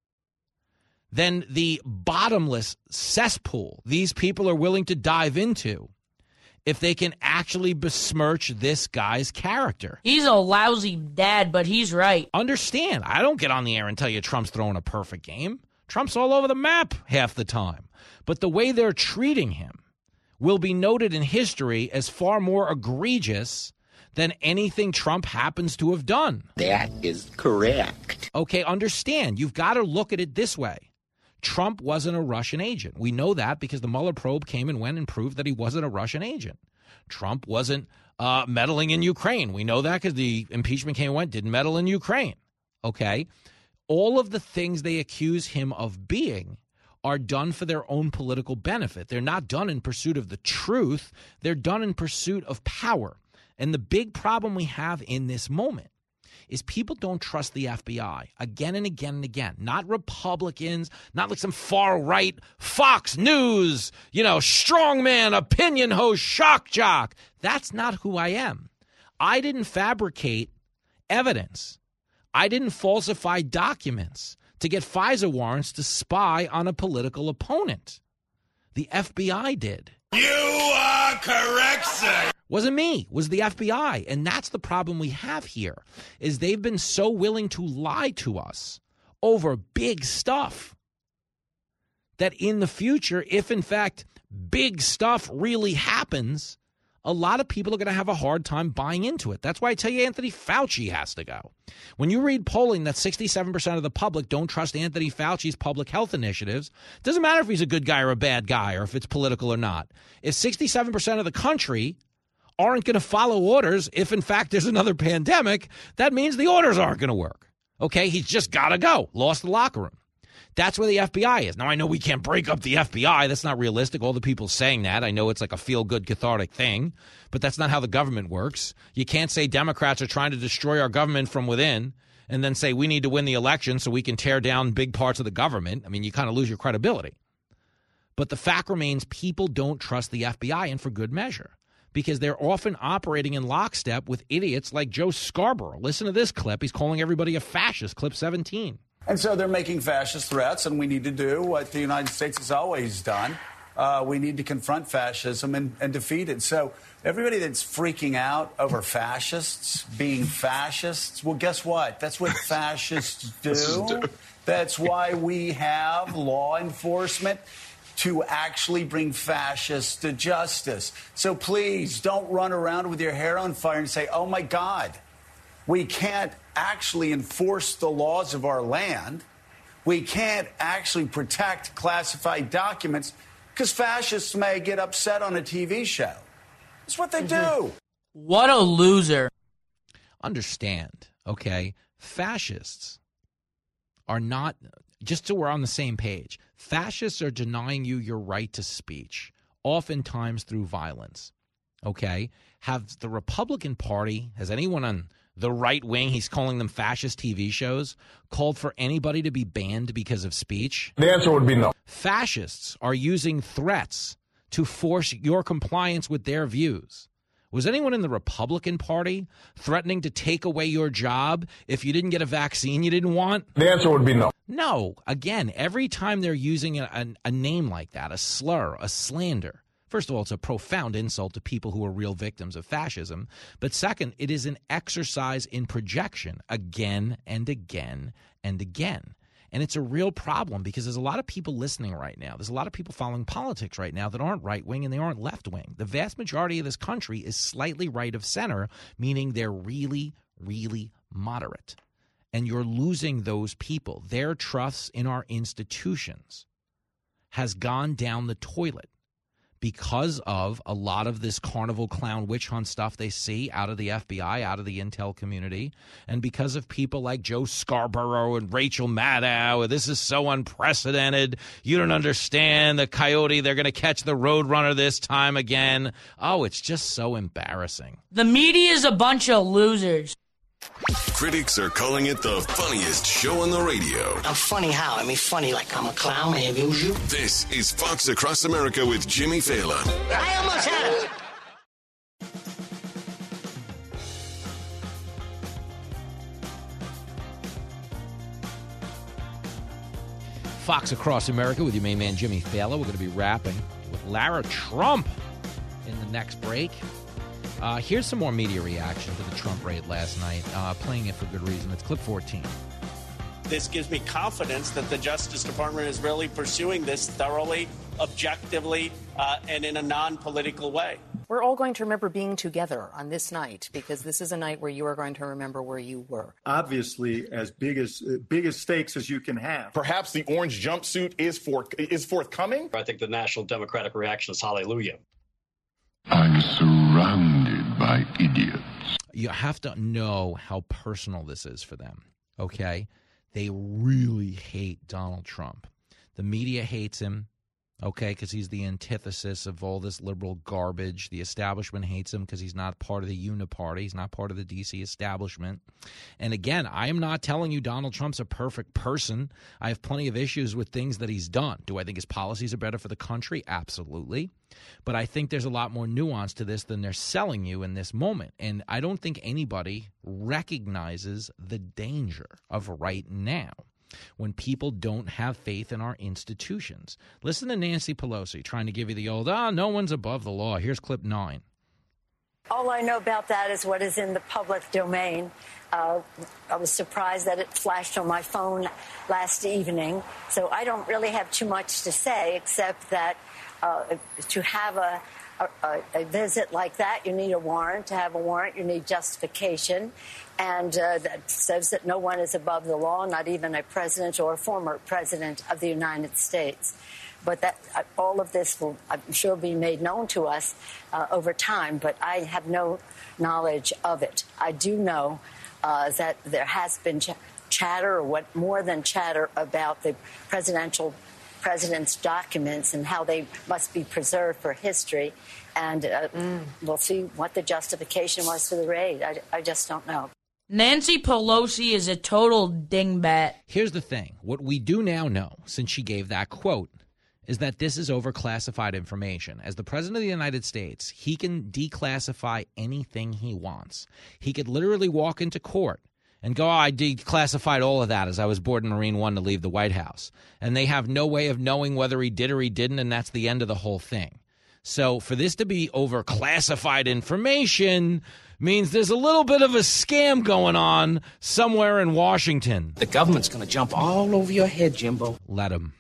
than the bottomless cesspool these people are willing to dive into if they can actually besmirch this guy's character. He's a lousy dad, but he's right. Understand, I don't get on the air and tell you Trump's throwing a perfect game. Trump's all over the map half the time. But the way they're treating him will be noted in history as far more egregious than anything Trump happens to have done. That is correct. Okay, understand. You've got to look at it this way. Trump wasn't a Russian agent. We know that because the Mueller probe came and went and proved that he wasn't a Russian agent. Trump wasn't uh, meddling in Ukraine. We know that because the impeachment came and went, didn't meddle in Ukraine. Okay? All of the things they accuse him of being are done for their own political benefit. They're not done in pursuit of the truth. They're done in pursuit of power. And the big problem we have in this moment is people don't trust the F B I again and again and again. Not Republicans, not like some far-right Fox News, you know, strongman, opinion host, shock jock. That's not who I am. I didn't fabricate evidence. I didn't falsify documents to get FISA warrants to spy on a political opponent. The F B I did. You are correct, sir. Wasn't me, was the F B I. And that's the problem we have here, is they've been so willing to lie to us over big stuff that in the future, if in fact big stuff really happens, a lot of people are going to have a hard time buying into it. That's why I tell you Anthony Fauci has to go. When you read polling that sixty-seven percent of the public don't trust Anthony Fauci's public health initiatives, it doesn't matter if he's a good guy or a bad guy or if it's political or not. If sixty-seven percent of the country aren't going to follow orders, if in fact there's another pandemic, that means the orders aren't going to work. Okay, he's just got to go. Lost the locker room. That's where the F B I is. Now, I know we can't break up the F B I. That's not realistic. All the people saying that. I know it's like a feel-good, cathartic thing, but that's not how the government works. You can't say Democrats are trying to destroy our government from within and then say we need to win the election so we can tear down big parts of the government. I mean, you kind of lose your credibility. But the fact remains people don't trust the F B I, and for good measure, because they're often operating in lockstep with idiots like Joe Scarborough. Listen to this clip. He's calling everybody a fascist, clip seventeen. And so they're making fascist threats, and we need to do what the United States has always done. Uh, we need to confront fascism and, and defeat it. So everybody that's freaking out over fascists being fascists, well, guess what? That's what fascists do. That's why we have law enforcement to actually bring fascists to justice. So please don't run around with your hair on fire and say, oh, my God, we can't actually enforce the laws of our land. We can't actually protect classified documents because fascists may get upset on a T V show. That's what they do. What a loser. Understand, okay? Fascists are not, just so we're on the same page, fascists are denying you your right to speech, oftentimes through violence, okay? Have the Republican Party, has anyone on the right wing, he's calling them fascist T V shows, called for anybody to be banned because of speech? The answer would be no. Fascists are using threats to force your compliance with their views. Was anyone in the Republican Party threatening to take away your job if you didn't get a vaccine you didn't want? The answer would be no. No. Again, every time they're using a, a, a name like that, a slur, a slander, first of all, it's a profound insult to people who are real victims of fascism. But second, it is an exercise in projection again and again and again. And it's a real problem because there's a lot of people listening right now. There's a lot of people following politics right now that aren't right-wing and they aren't left-wing. The vast majority of this country is slightly right of center, meaning they're really, really moderate. And you're losing those people. Their trust in our institutions has gone down the toilet because of a lot of this carnival clown witch hunt stuff they see out of the F B I, out of the intel community, and because of people like Joe Scarborough and Rachel Maddow. This is so unprecedented. You don't understand. The coyote, they're going to catch the roadrunner this time again. Oh, it's just so embarrassing. The media is a bunch of losers. Critics are calling it the funniest show on the radio. I'm funny how? I mean, funny like I'm a clown, I amuse you. This is Fox Across America with Jimmy Fallon. I almost had it. Fox Across America with your main man, Jimmy Fallon. We're going to be rapping with Lara Trump in the next break. Uh, here's some more media reaction to the Trump raid last night, uh, playing it for good reason. It's clip fourteen. This gives me confidence that the Justice Department is really pursuing this thoroughly, objectively, uh, and in a non-political way. We're all going to remember being together on this night because this is a night where you are going to remember where you were. Obviously, as big as uh, big as stakes as you can have. Perhaps the orange jumpsuit is for is forthcoming. I think the national Democratic reaction is hallelujah. I'm surrounded by idiots. You have to know how personal this is for them, okay? They really hate Donald Trump. The media hates him, okay, because he's the antithesis of all this liberal garbage. The establishment hates him because he's not part of the uniparty. He's not part of the D C establishment. And again, I am not telling you Donald Trump's a perfect person. I have plenty of issues with things that he's done. Do I think his policies are better for the country? Absolutely. But I think there's a lot more nuance to this than they're selling you in this moment. And I don't think anybody recognizes the danger of right now when people don't have faith in our institutions. Listen to Nancy Pelosi trying to give you the old, ah, no one's above the law. Here's clip nine. All I know about that is what is in the public domain. Uh, I was surprised that it flashed on my phone last evening. So I don't really have too much to say except that uh, to have a, a, a visit like that, you need a warrant. To have a warrant, you need justification. And uh, that says that no one is above the law, not even a president or a former president of the United States. But that uh, all of this will, I'm sure, be made known to us uh, over time. But I have no knowledge of it. I do know uh, that there has been ch- chatter, or what more than chatter, about the presidential president's documents and how they must be preserved for history. And uh, mm. we'll see what the justification was for the raid. I, I just don't know. Nancy Pelosi is a total dingbat. Here's the thing. What we do now know, since she gave that quote, is that this is overclassified information. As the President of the United States, he can declassify anything he wants. He could literally walk into court and go, oh, I declassified all of that as I was boarding Marine One to leave the White House. And they have no way of knowing whether he did or he didn't, and that's the end of the whole thing. So for this to be overclassified information means there's a little bit of a scam going on somewhere in Washington. The government's going to jump all over your head, Jimbo. Let him.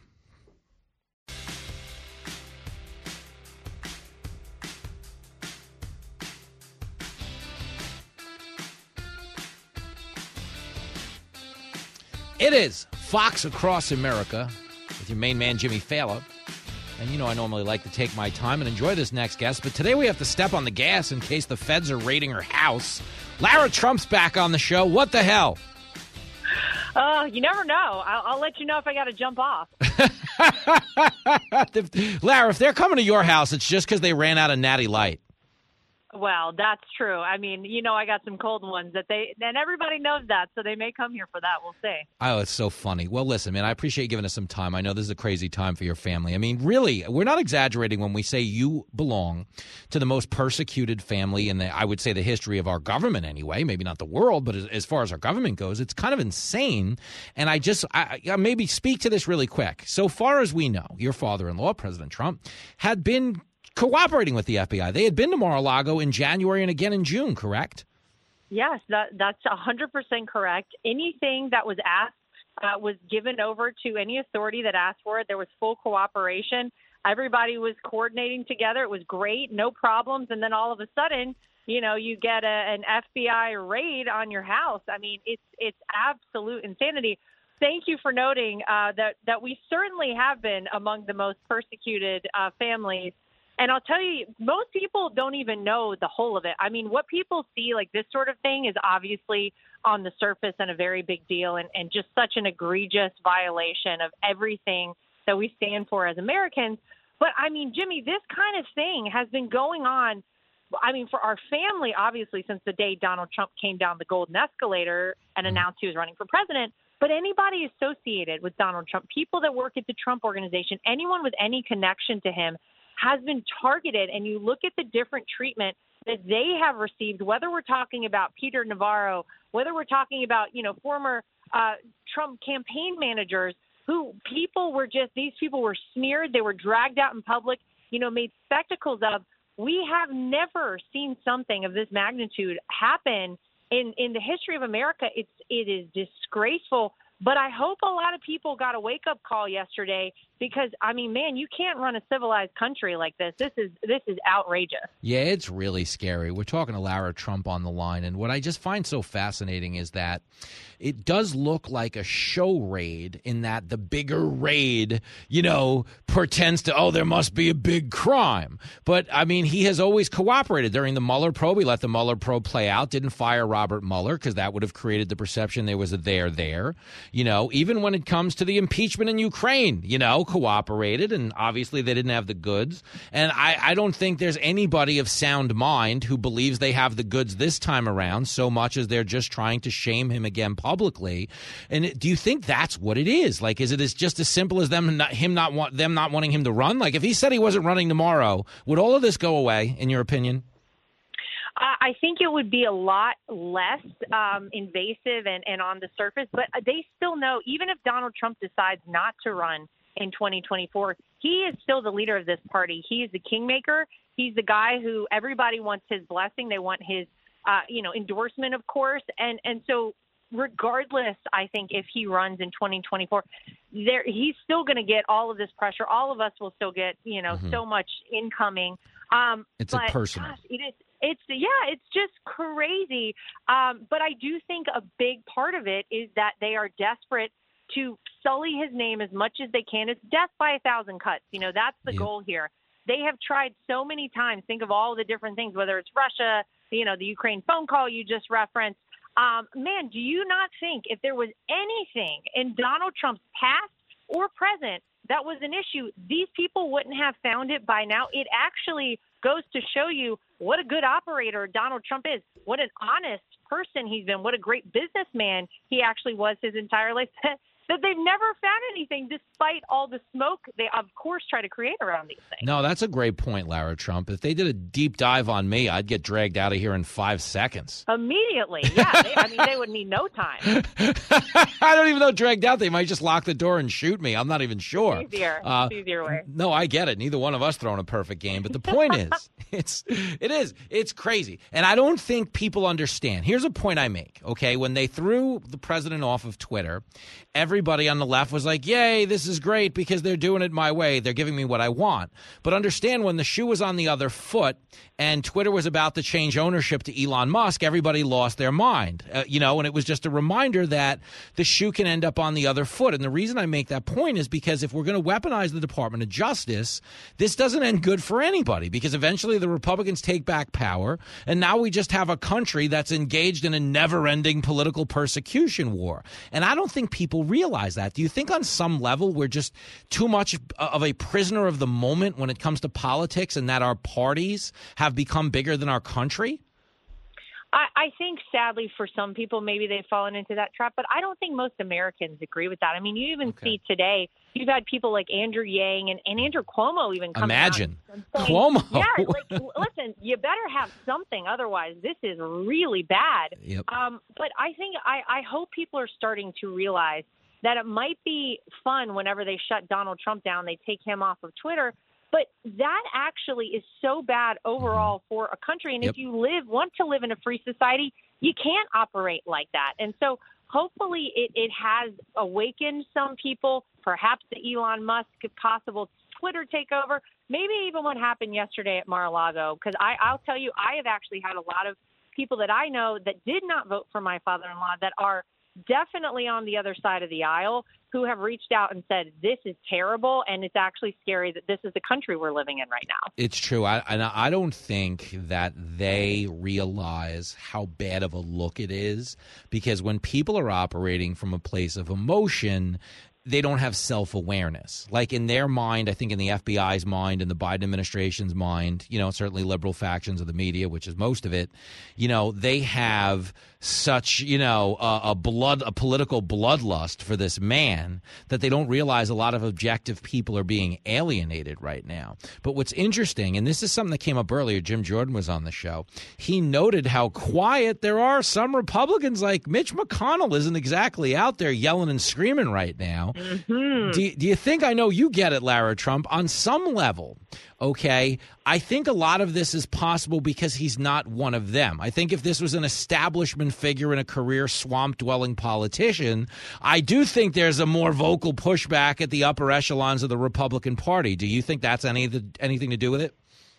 It is Fox Across America with your main man, Jimmy Fallon. And you know I normally like to take my time and enjoy this next guest, but today we have to step on the gas in case the feds are raiding her house. Lara Trump's back on the show. What the hell? Uh, you never know. I'll, I'll let you know if I got to jump off. Lara, if they're coming to your house, it's just because they ran out of Natty Light. Well, that's true. I mean, you know, I got some cold ones that they, and everybody knows that, so they may come here for that. We'll see. Oh, it's so funny. Well, listen, man, I appreciate you giving us some time. I know this is a crazy time for your family. I mean, really, we're not exaggerating when we say you belong to the most persecuted family in the, I would say, the history of our government anyway. Maybe not the world, but as, as far as our government goes, it's kind of insane. And I just, I, I maybe speak to this really quick. So far as we know, your father-in-law, President Trump, had been cooperating with the F B I. They had been to Mar-a-Lago in January and again in June, correct? Yes, that, that's one hundred percent correct. Anything that was asked uh, was given over to any authority that asked for it. There was full cooperation. Everybody was coordinating together. It was great, no problems. And then all of a sudden, you know, you get a, an F B I raid on your house. I mean, it's it's absolute insanity. Thank you for noting uh, that, that we certainly have been among the most persecuted uh, families. And I'll tell you, most people don't even know the whole of it. I mean, what people see, like this sort of thing, is obviously on the surface and a very big deal and, and just such an egregious violation of everything that we stand for as Americans. But, I mean, Jimmy, this kind of thing has been going on, I mean, for our family, obviously, since the day Donald Trump came down the golden escalator and announced he was running for president. But anybody associated with Donald Trump, people that work at the Trump Organization, anyone with any connection to him, has been targeted. And you look at the different treatment that they have received, whether we're talking about Peter Navarro, whether we're talking about, you know, former uh, Trump campaign managers, who people were just, these people were smeared. They were dragged out in public, you know, made spectacles of. We have never seen something of this magnitude happen in, in the history of America. It's, it is disgraceful. But I hope a lot of people got a wake-up call yesterday because, I mean, man, you can't run a civilized country like this. This is this is outrageous. Yeah, it's really scary. We're talking to Lara Trump on the line, and what I just find so fascinating is that it does look like a show raid in that the bigger raid, you know, pretends to, oh, there must be a big crime. But, I mean, he has always cooperated. During the Mueller probe, he let the Mueller probe play out, didn't fire Robert Mueller because that would have created the perception there was a there there. You know, even when it comes to the impeachment in Ukraine, you know, cooperated, and obviously they didn't have the goods. And I, I don't think there's anybody of sound mind who believes they have the goods this time around so much as they're just trying to shame him again publicly. And it, do you think that's what it is? Like, is it as just as simple as them not, him not want them not wanting him to run? Like, if he said he wasn't running tomorrow, would all of this go away, in your opinion? I think it would be a lot less um, invasive and, and on the surface, but they still know, even if Donald Trump decides not to run in twenty twenty-four, he is still the leader of this party. He is the kingmaker. He's the guy who everybody wants his blessing. They want his, uh, you know, endorsement, of course. And, and so regardless, I think if he runs in twenty twenty-four, there, he's still going to get all of this pressure. All of us will still get, you know, mm-hmm. so much incoming. Um, it's but, a personal. Gosh, it is. It's yeah, it's just crazy. Um, but I do think a big part of it is that they are desperate to sully his name as much as they can. It's death by a thousand cuts. You know, that's the yeah. goal here. They have tried so many times. Think of all the different things, whether it's Russia, you know, the Ukraine phone call you just referenced. Um, man, do you not think if there was anything in Donald Trump's past or present that was an issue, these people wouldn't have found it by now? It actually goes to show you what a good operator Donald Trump is, what an honest person he's been, what a great businessman he actually was his entire life, that they've never found anything despite all the smoke they, of course, try to create around these things. No, that's a great point, Lara Trump. If they did a deep dive on me, I'd get dragged out of here in five seconds. Immediately, yeah. They, I mean, they would need no time. I don't even know dragged out. They might just lock the door and shoot me. I'm not even sure. It's easier. Uh, it's easier way. No, I get it. Neither one of us throwing a perfect game. But the point is, it's it is. It's crazy. And I don't think people understand. Here's a point I make, okay? When they threw the president off of Twitter, everybody on the left was like, yay, this is great because they're doing it my way. They're giving me what I want. But understand, when the shoe was on the other foot and Twitter was about to change ownership to Elon Musk, everybody lost their mind, uh, you know, and it was just a reminder that the shoe can end up on the other foot. And the reason I make that point is because if we're going to weaponize the Department of Justice, this doesn't end good for anybody, because eventually the Republicans take back power, and now we just have a country that's engaged in a never-ending political persecution war. And I don't think people realize realize that. Do you think on some level we're just too much of a prisoner of the moment when it comes to politics and that our parties have become bigger than our country? I, I think, sadly, for some people, maybe they've fallen into that trap, but I don't think most Americans agree with that. I mean, you even okay. see today, you've had people like Andrew Yang and, and Andrew Cuomo even come Imagine. Saying, Cuomo. Yeah, like, listen, you better have something. Otherwise, this is really bad. Yep. Um, but I think, I, I hope people are starting to realize that it might be fun whenever they shut Donald Trump down, they take him off of Twitter. But that actually is so bad overall for a country. And yep. if you live want to live in a free society, you can't operate like that. And so hopefully it, it has awakened some people, perhaps the Elon Musk possible Twitter takeover, maybe even what happened yesterday at Mar-a-Lago. Because I'll tell you, I have actually had a lot of people that I know that did not vote for my father-in-law that are definitely on the other side of the aisle who have reached out and said, this is terrible, and it's actually scary that this is the country we're living in right now. It's true. I, and I don't think that they realize how bad of a look it is, because when people are operating from a place of emotion, they don't have self-awareness. Like in their mind, I think in the F B I's mind, in the Biden administration's mind, you know, certainly liberal factions of the media, which is most of it, you know, they have such, you know, a, a blood, a political bloodlust for this man that they don't realize a lot of objective people are being alienated right now. But what's interesting, and this is something that came up earlier, Jim Jordan was on the show, he noted how quiet there are some Republicans, like Mitch McConnell isn't exactly out there yelling and screaming right now. Mm-hmm. Do, do you think, I know you get it, Lara Trump, on some level, okay, I think a lot of this is possible because he's not one of them. I think if this was an establishment figure and a career swamp-dwelling politician, I do think there's a more vocal pushback at the upper echelons of the Republican Party. Do you think that's any the, anything to do with it?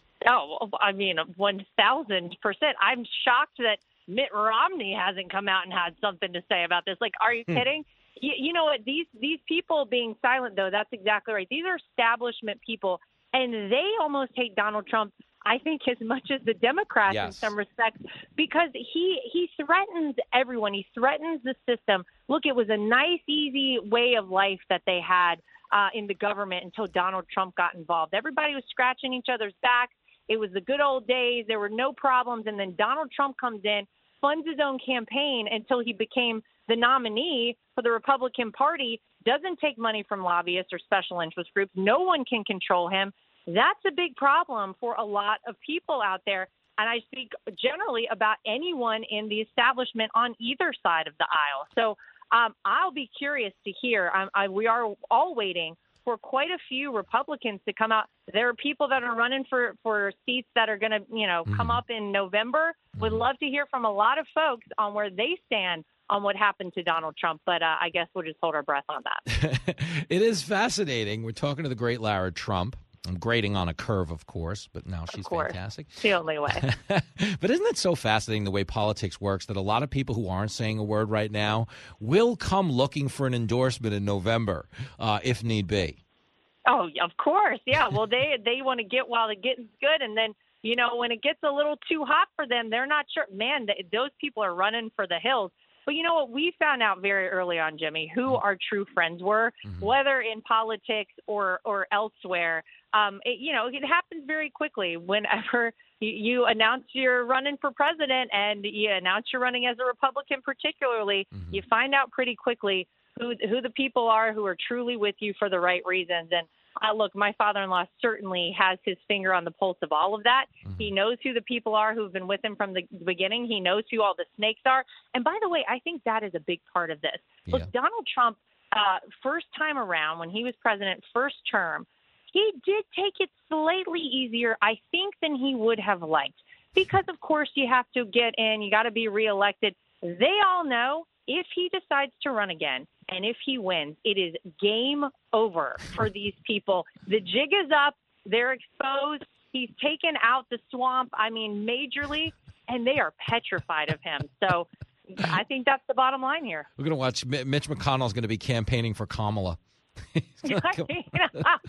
Oh, I mean, one thousand percent. I'm shocked that Mitt Romney hasn't come out and had something to say about this. Like, are you hmm. kidding? You, you know what? These, these people being silent, though, that's exactly right. These are establishment people. And they almost hate Donald Trump, I think, as much as the Democrats yes. in some respects, because he he threatens everyone. He threatens the system. Look, it was a nice, easy way of life that they had uh, in the government until Donald Trump got involved. Everybody was scratching each other's backs. It was the good old days. There were no problems. And then Donald Trump comes in, funds his own campaign until he became the nominee for the Republican Party, doesn't take money from lobbyists or special interest groups. No one can control him. That's a big problem for a lot of people out there. And I speak generally about anyone in the establishment on either side of the aisle. So um, I'll be curious to hear. Um, I, we are all waiting for quite a few Republicans to come out. There are people that are running for, for seats that are going to, you know, mm-hmm. come up in November. Mm-hmm. Would love to hear from a lot of folks on where they stand on what happened to Donald Trump, but uh, I guess we'll just hold our breath on that. It is fascinating. We're talking to the great Lara Trump. I'm grading on a curve, of course, but now she's fantastic. It's the only way. But isn't it so fascinating the way politics works that a lot of people who aren't saying a word right now will come looking for an endorsement in November, uh, if need be? Oh, of course. Yeah. Well, they, they want to get while the getting's good, and then, you know, when it gets a little too hot for them, they're not sure. Man, they, those people are running for the hills. But you know what? We found out very early on, Jimmy, who our true friends were, mm-hmm. whether in politics or, or elsewhere. Um, it, you know, it happens very quickly whenever you, you announce you're running for president and you announce you're running as a Republican particularly, mm-hmm. you find out pretty quickly who, who the people are who are truly with you for the right reasons. And Uh, look, my father-in-law certainly has his finger on the pulse of all of that. Mm-hmm. He knows who the people are who've been with him from the beginning. He knows who all the snakes are. And by the way, I think that is a big part of this. Yeah. Look, Donald Trump, uh, first time around when he was president, first term, he did take it slightly easier, I think, than he would have liked. Because, of course, you have to get in. You got to be reelected. They all know if he decides to run again, and if he wins, it is game over for these people. The jig is up. They're exposed. He's taken out the swamp, I mean, majorly, and they are petrified of him. So I think that's the bottom line here. We're going to watch Mitch McConnell's going to be campaigning for Kamala.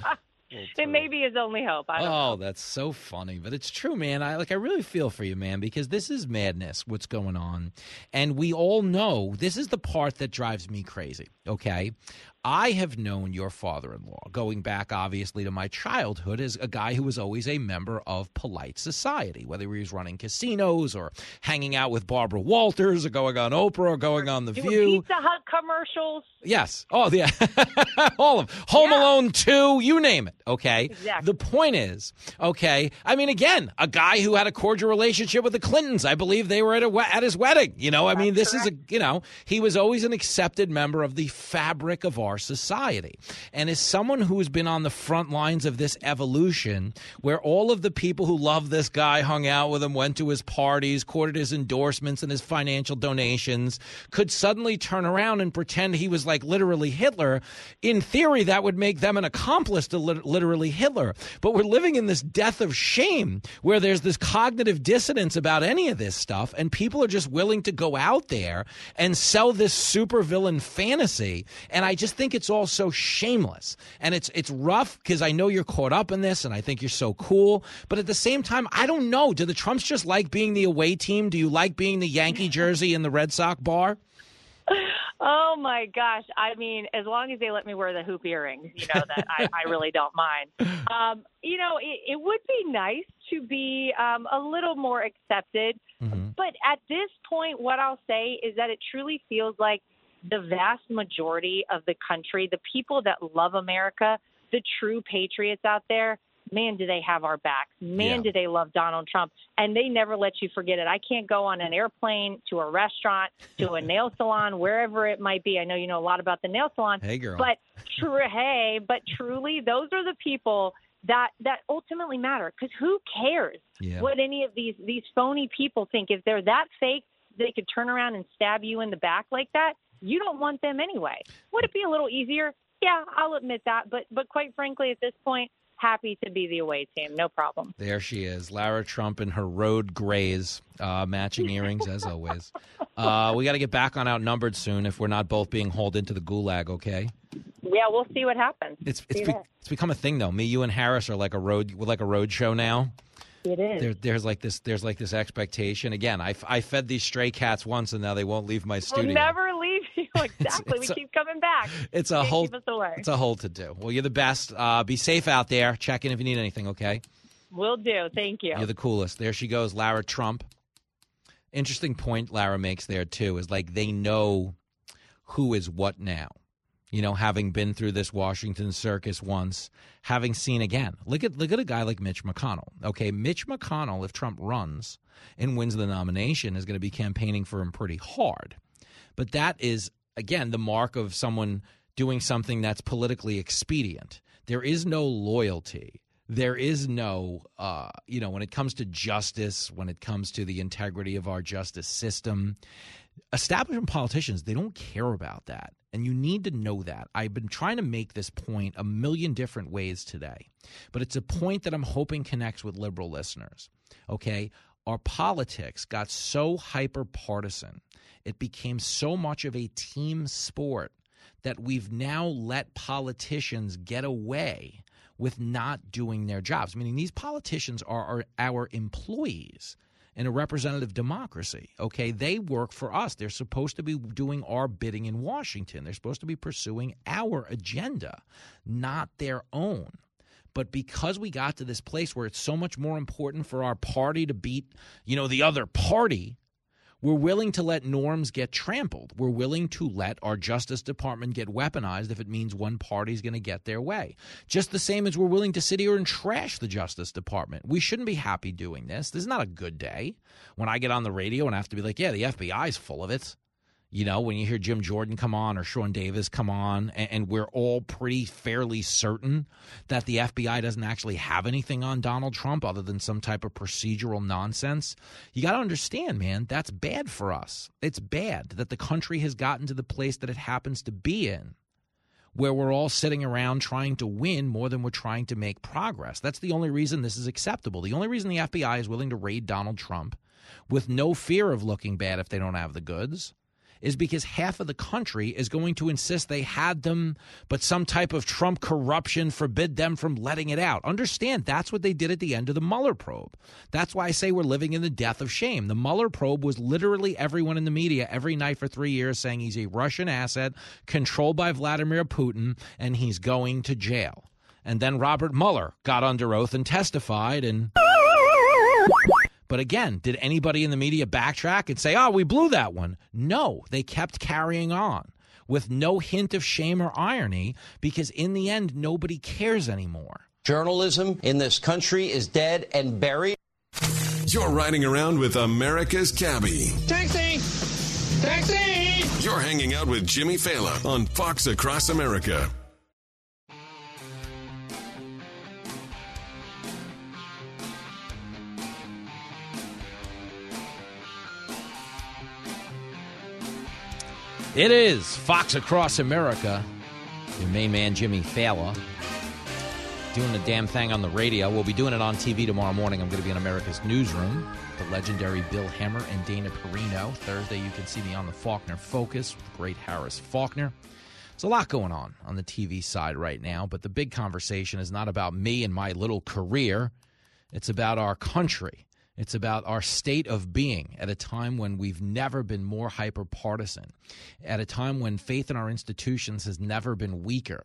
It may be his only hope. I don't oh, know. That's so funny, but it's true, man. I like. I really feel for you, man, because this is madness. What's going on, and we all know this is the part that drives me crazy. Okay, I have known your father-in-law going back, obviously, to my childhood as a guy who was always a member of polite society, whether he was running casinos or hanging out with Barbara Walters or going on Oprah or going on The Doing View. Pizza Hut commercials. Yes. Oh, yeah. All of them. Home Yeah. Alone two, you name it. Okay. Exactly. The point is, okay, I mean, again, a guy who had a cordial relationship with the Clintons. I believe they were at a we- at his wedding. You know, I mean, this is a, you know, he was always an accepted member of the fabric of our society. And as someone who has been on the front lines of this evolution, where all of the people who love this guy hung out with him, went to his parties, courted his endorsements and his financial donations, could suddenly turn around and pretend he was like literally Hitler. In theory, that would make them an accomplice to lit- literally Hitler. But we're living in this death of shame where there's this cognitive dissonance about any of this stuff, and people are just willing to go out there and sell this supervillain fantasy. And I just think it's all so shameless. And it's it's rough because I know you're caught up in this, and I think you're so cool. But at the same time, I don't know. Do the Trumps just like being the away team? Do you like being the Yankee jersey in the Red Sox bar? Oh, my gosh. I mean, as long as they let me wear the hoop earrings, you know, that I, I really don't mind. Um, you know, it, it would be nice to be um, a little more accepted. Mm-hmm. But at this point, what I'll say is that it truly feels like the vast majority of the country, the people that love America, the true patriots out there, man, do they have our backs. Man, yeah. do they love Donald Trump. And they never let you forget it. I can't go on an airplane, to a restaurant, to a nail salon, wherever it might be. I know you know a lot about the nail salon. Hey, girl. But, tr- hey, but truly, those are the people that, that ultimately matter. Because who cares yeah. what any of these, these phony people think? If they're that fake, they could turn around and stab you in the back like that. You don't want them anyway. Would it be a little easier? Yeah, I'll admit that. But but quite frankly, at this point, happy to be the away team. No problem. There she is, Lara Trump in her road grays, uh, matching earrings as always. Uh, we got to get back on Outnumbered soon if we're not both being hauled into the gulag, okay? Yeah, we'll see what happens. It's it's, be, it's become a thing though. Me, you, and Harris are like a road we're like a road show now. It is. There, there's like this. There's like this expectation. Again, I, I fed these stray cats once, and now they won't leave my studio. We'll never leave you. Exactly. It's, it's we a, keep coming back. It's a Can't whole. Keep us away. It's a whole to do. Well, you're the best. Uh, be safe out there. Check in if you need anything. Okay. Will do. Thank you. You're the coolest. There she goes, Lara Trump. Interesting point Lara makes there too is like they know who is what now. You know, having been through this Washington circus once, having seen again. Look at look at a guy like Mitch McConnell. Okay, Mitch McConnell, if Trump runs and wins the nomination, is going to be campaigning for him pretty hard. But that is, again, the mark of someone doing something that's politically expedient. There is no loyalty. There is no, uh, you know, when it comes to justice, when it comes to the integrity of our justice system, establishment politicians, they don't care about that. And you need to know that. I've been trying to make this point a million different ways today, but it's a point that I'm hoping connects with liberal listeners. Okay? Our politics got so hyper-partisan. It became so much of a team sport that we've now let politicians get away with not doing their jobs. Meaning these politicians are, are our employees in a representative democracy, okay? They work for us. They're supposed to be doing our bidding in Washington. They're supposed to be pursuing our agenda, not their own. But because we got to this place where it's so much more important for our party to beat, you know, the other party, we're willing to let norms get trampled. We're willing to let our Justice Department get weaponized if it means one party's going to get their way. Just the same as we're willing to sit here and trash the Justice Department. We shouldn't be happy doing this. This is not a good day when I get on the radio and I have to be like, yeah, the F B I's full of it. You know, when you hear Jim Jordan come on or Sean Davis come on, and, and we're all pretty fairly certain that the F B I doesn't actually have anything on Donald Trump other than some type of procedural nonsense. You got to understand, man, that's bad for us. It's bad that the country has gotten to the place that it happens to be in, where we're all sitting around trying to win more than we're trying to make progress. That's the only reason this is acceptable. The only reason the F B I is willing to raid Donald Trump with no fear of looking bad if they don't have the goods is because half of the country is going to insist they had them, but some type of Trump corruption forbid them from letting it out. Understand, that's what they did at the end of the Mueller probe. That's why I say we're living in the death of shame. The Mueller probe was literally everyone in the media every night for three years saying he's a Russian asset controlled by Vladimir Putin and he's going to jail. And then Robert Mueller got under oath and testified and... But again, did anybody in the media backtrack and say, oh, we blew that one? No, they kept carrying on with no hint of shame or irony because in the end, nobody cares anymore. Journalism in this country is dead and buried. You're riding around with America's Cabbie. Taxi! Taxi! You're hanging out with Jimmy Fallon on Fox Across America. It is Fox Across America. Your main man, Jimmy Fallon, doing the damn thing on the radio. We'll be doing it on T V tomorrow morning. I'm going to be in America's Newsroom. The legendary Bill Hemmer and Dana Perino. Thursday, you can see me on the Faulkner Focus with the great Harris Faulkner. There's a lot going on on the T V side right now, but the big conversation is not about me and my little career. It's about our country. It's about our state of being at a time when we've never been more hyper-partisan, at a time when faith in our institutions has never been weaker.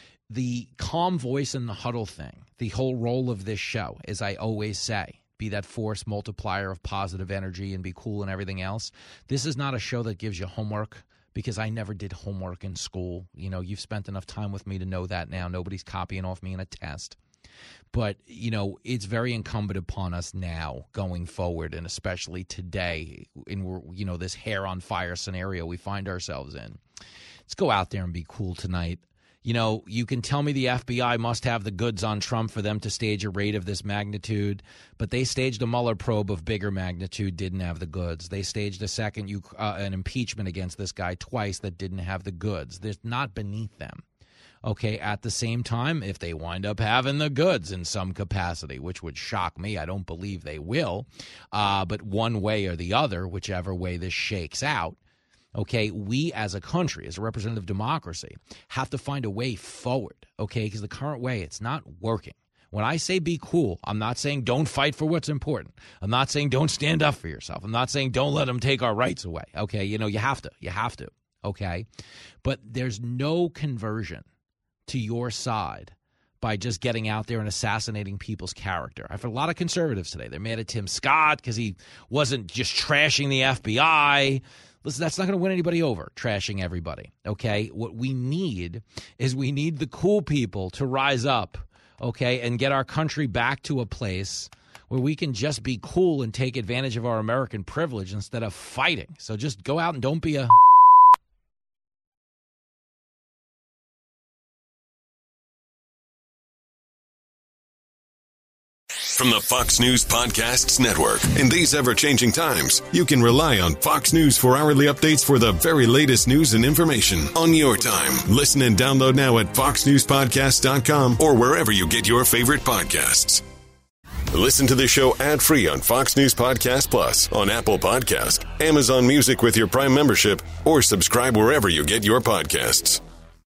The calm voice in the huddle thing, the whole role of this show, as I always say, be that force multiplier of positive energy and be cool and everything else. This is not a show that gives you homework because I never did homework in school. You know, you've spent enough time with me to know that now. Nobody's copying off me in a test. But, you know, it's very incumbent upon us now going forward, and especially today in, you know, this hair on fire scenario we find ourselves in. Let's go out there and be cool tonight. You know, you can tell me the F B I must have the goods on Trump for them to stage a raid of this magnitude, but they staged a Mueller probe of bigger magnitude, didn't have the goods. They staged a second uh, an impeachment against this guy twice that didn't have the goods. They're not beneath them. Okay, at the same time, if they wind up having the goods in some capacity, which would shock me, I don't believe they will, uh, but one way or the other, whichever way this shakes out, okay, we as a country, as a representative democracy, have to find a way forward, okay, because the current way, it's not working. When I say be cool, I'm not saying don't fight for what's important. I'm not saying don't stand up for yourself. I'm not saying don't let them take our rights away, okay? You know, you have to. You have to, okay? But there's no conversion to your side by just getting out there and assassinating people's character. I've heard a lot of conservatives today. They're mad at Tim Scott because he wasn't just trashing the F B I. Listen, that's not going to win anybody over, trashing everybody, okay? What we need is we need the cool people to rise up, okay, and get our country back to a place where we can just be cool and take advantage of our American privilege instead of fighting. So just go out and don't be a... From the Fox News Podcasts Network. In these ever-changing times, you can rely on Fox News for hourly updates for the very latest news and information on your time. Listen and download now at fox news podcast dot com or wherever you get your favorite podcasts. Listen to the show ad-free on Fox News Podcast Plus, on Apple Podcast, Amazon Music with your Prime membership, or subscribe wherever you get your podcasts.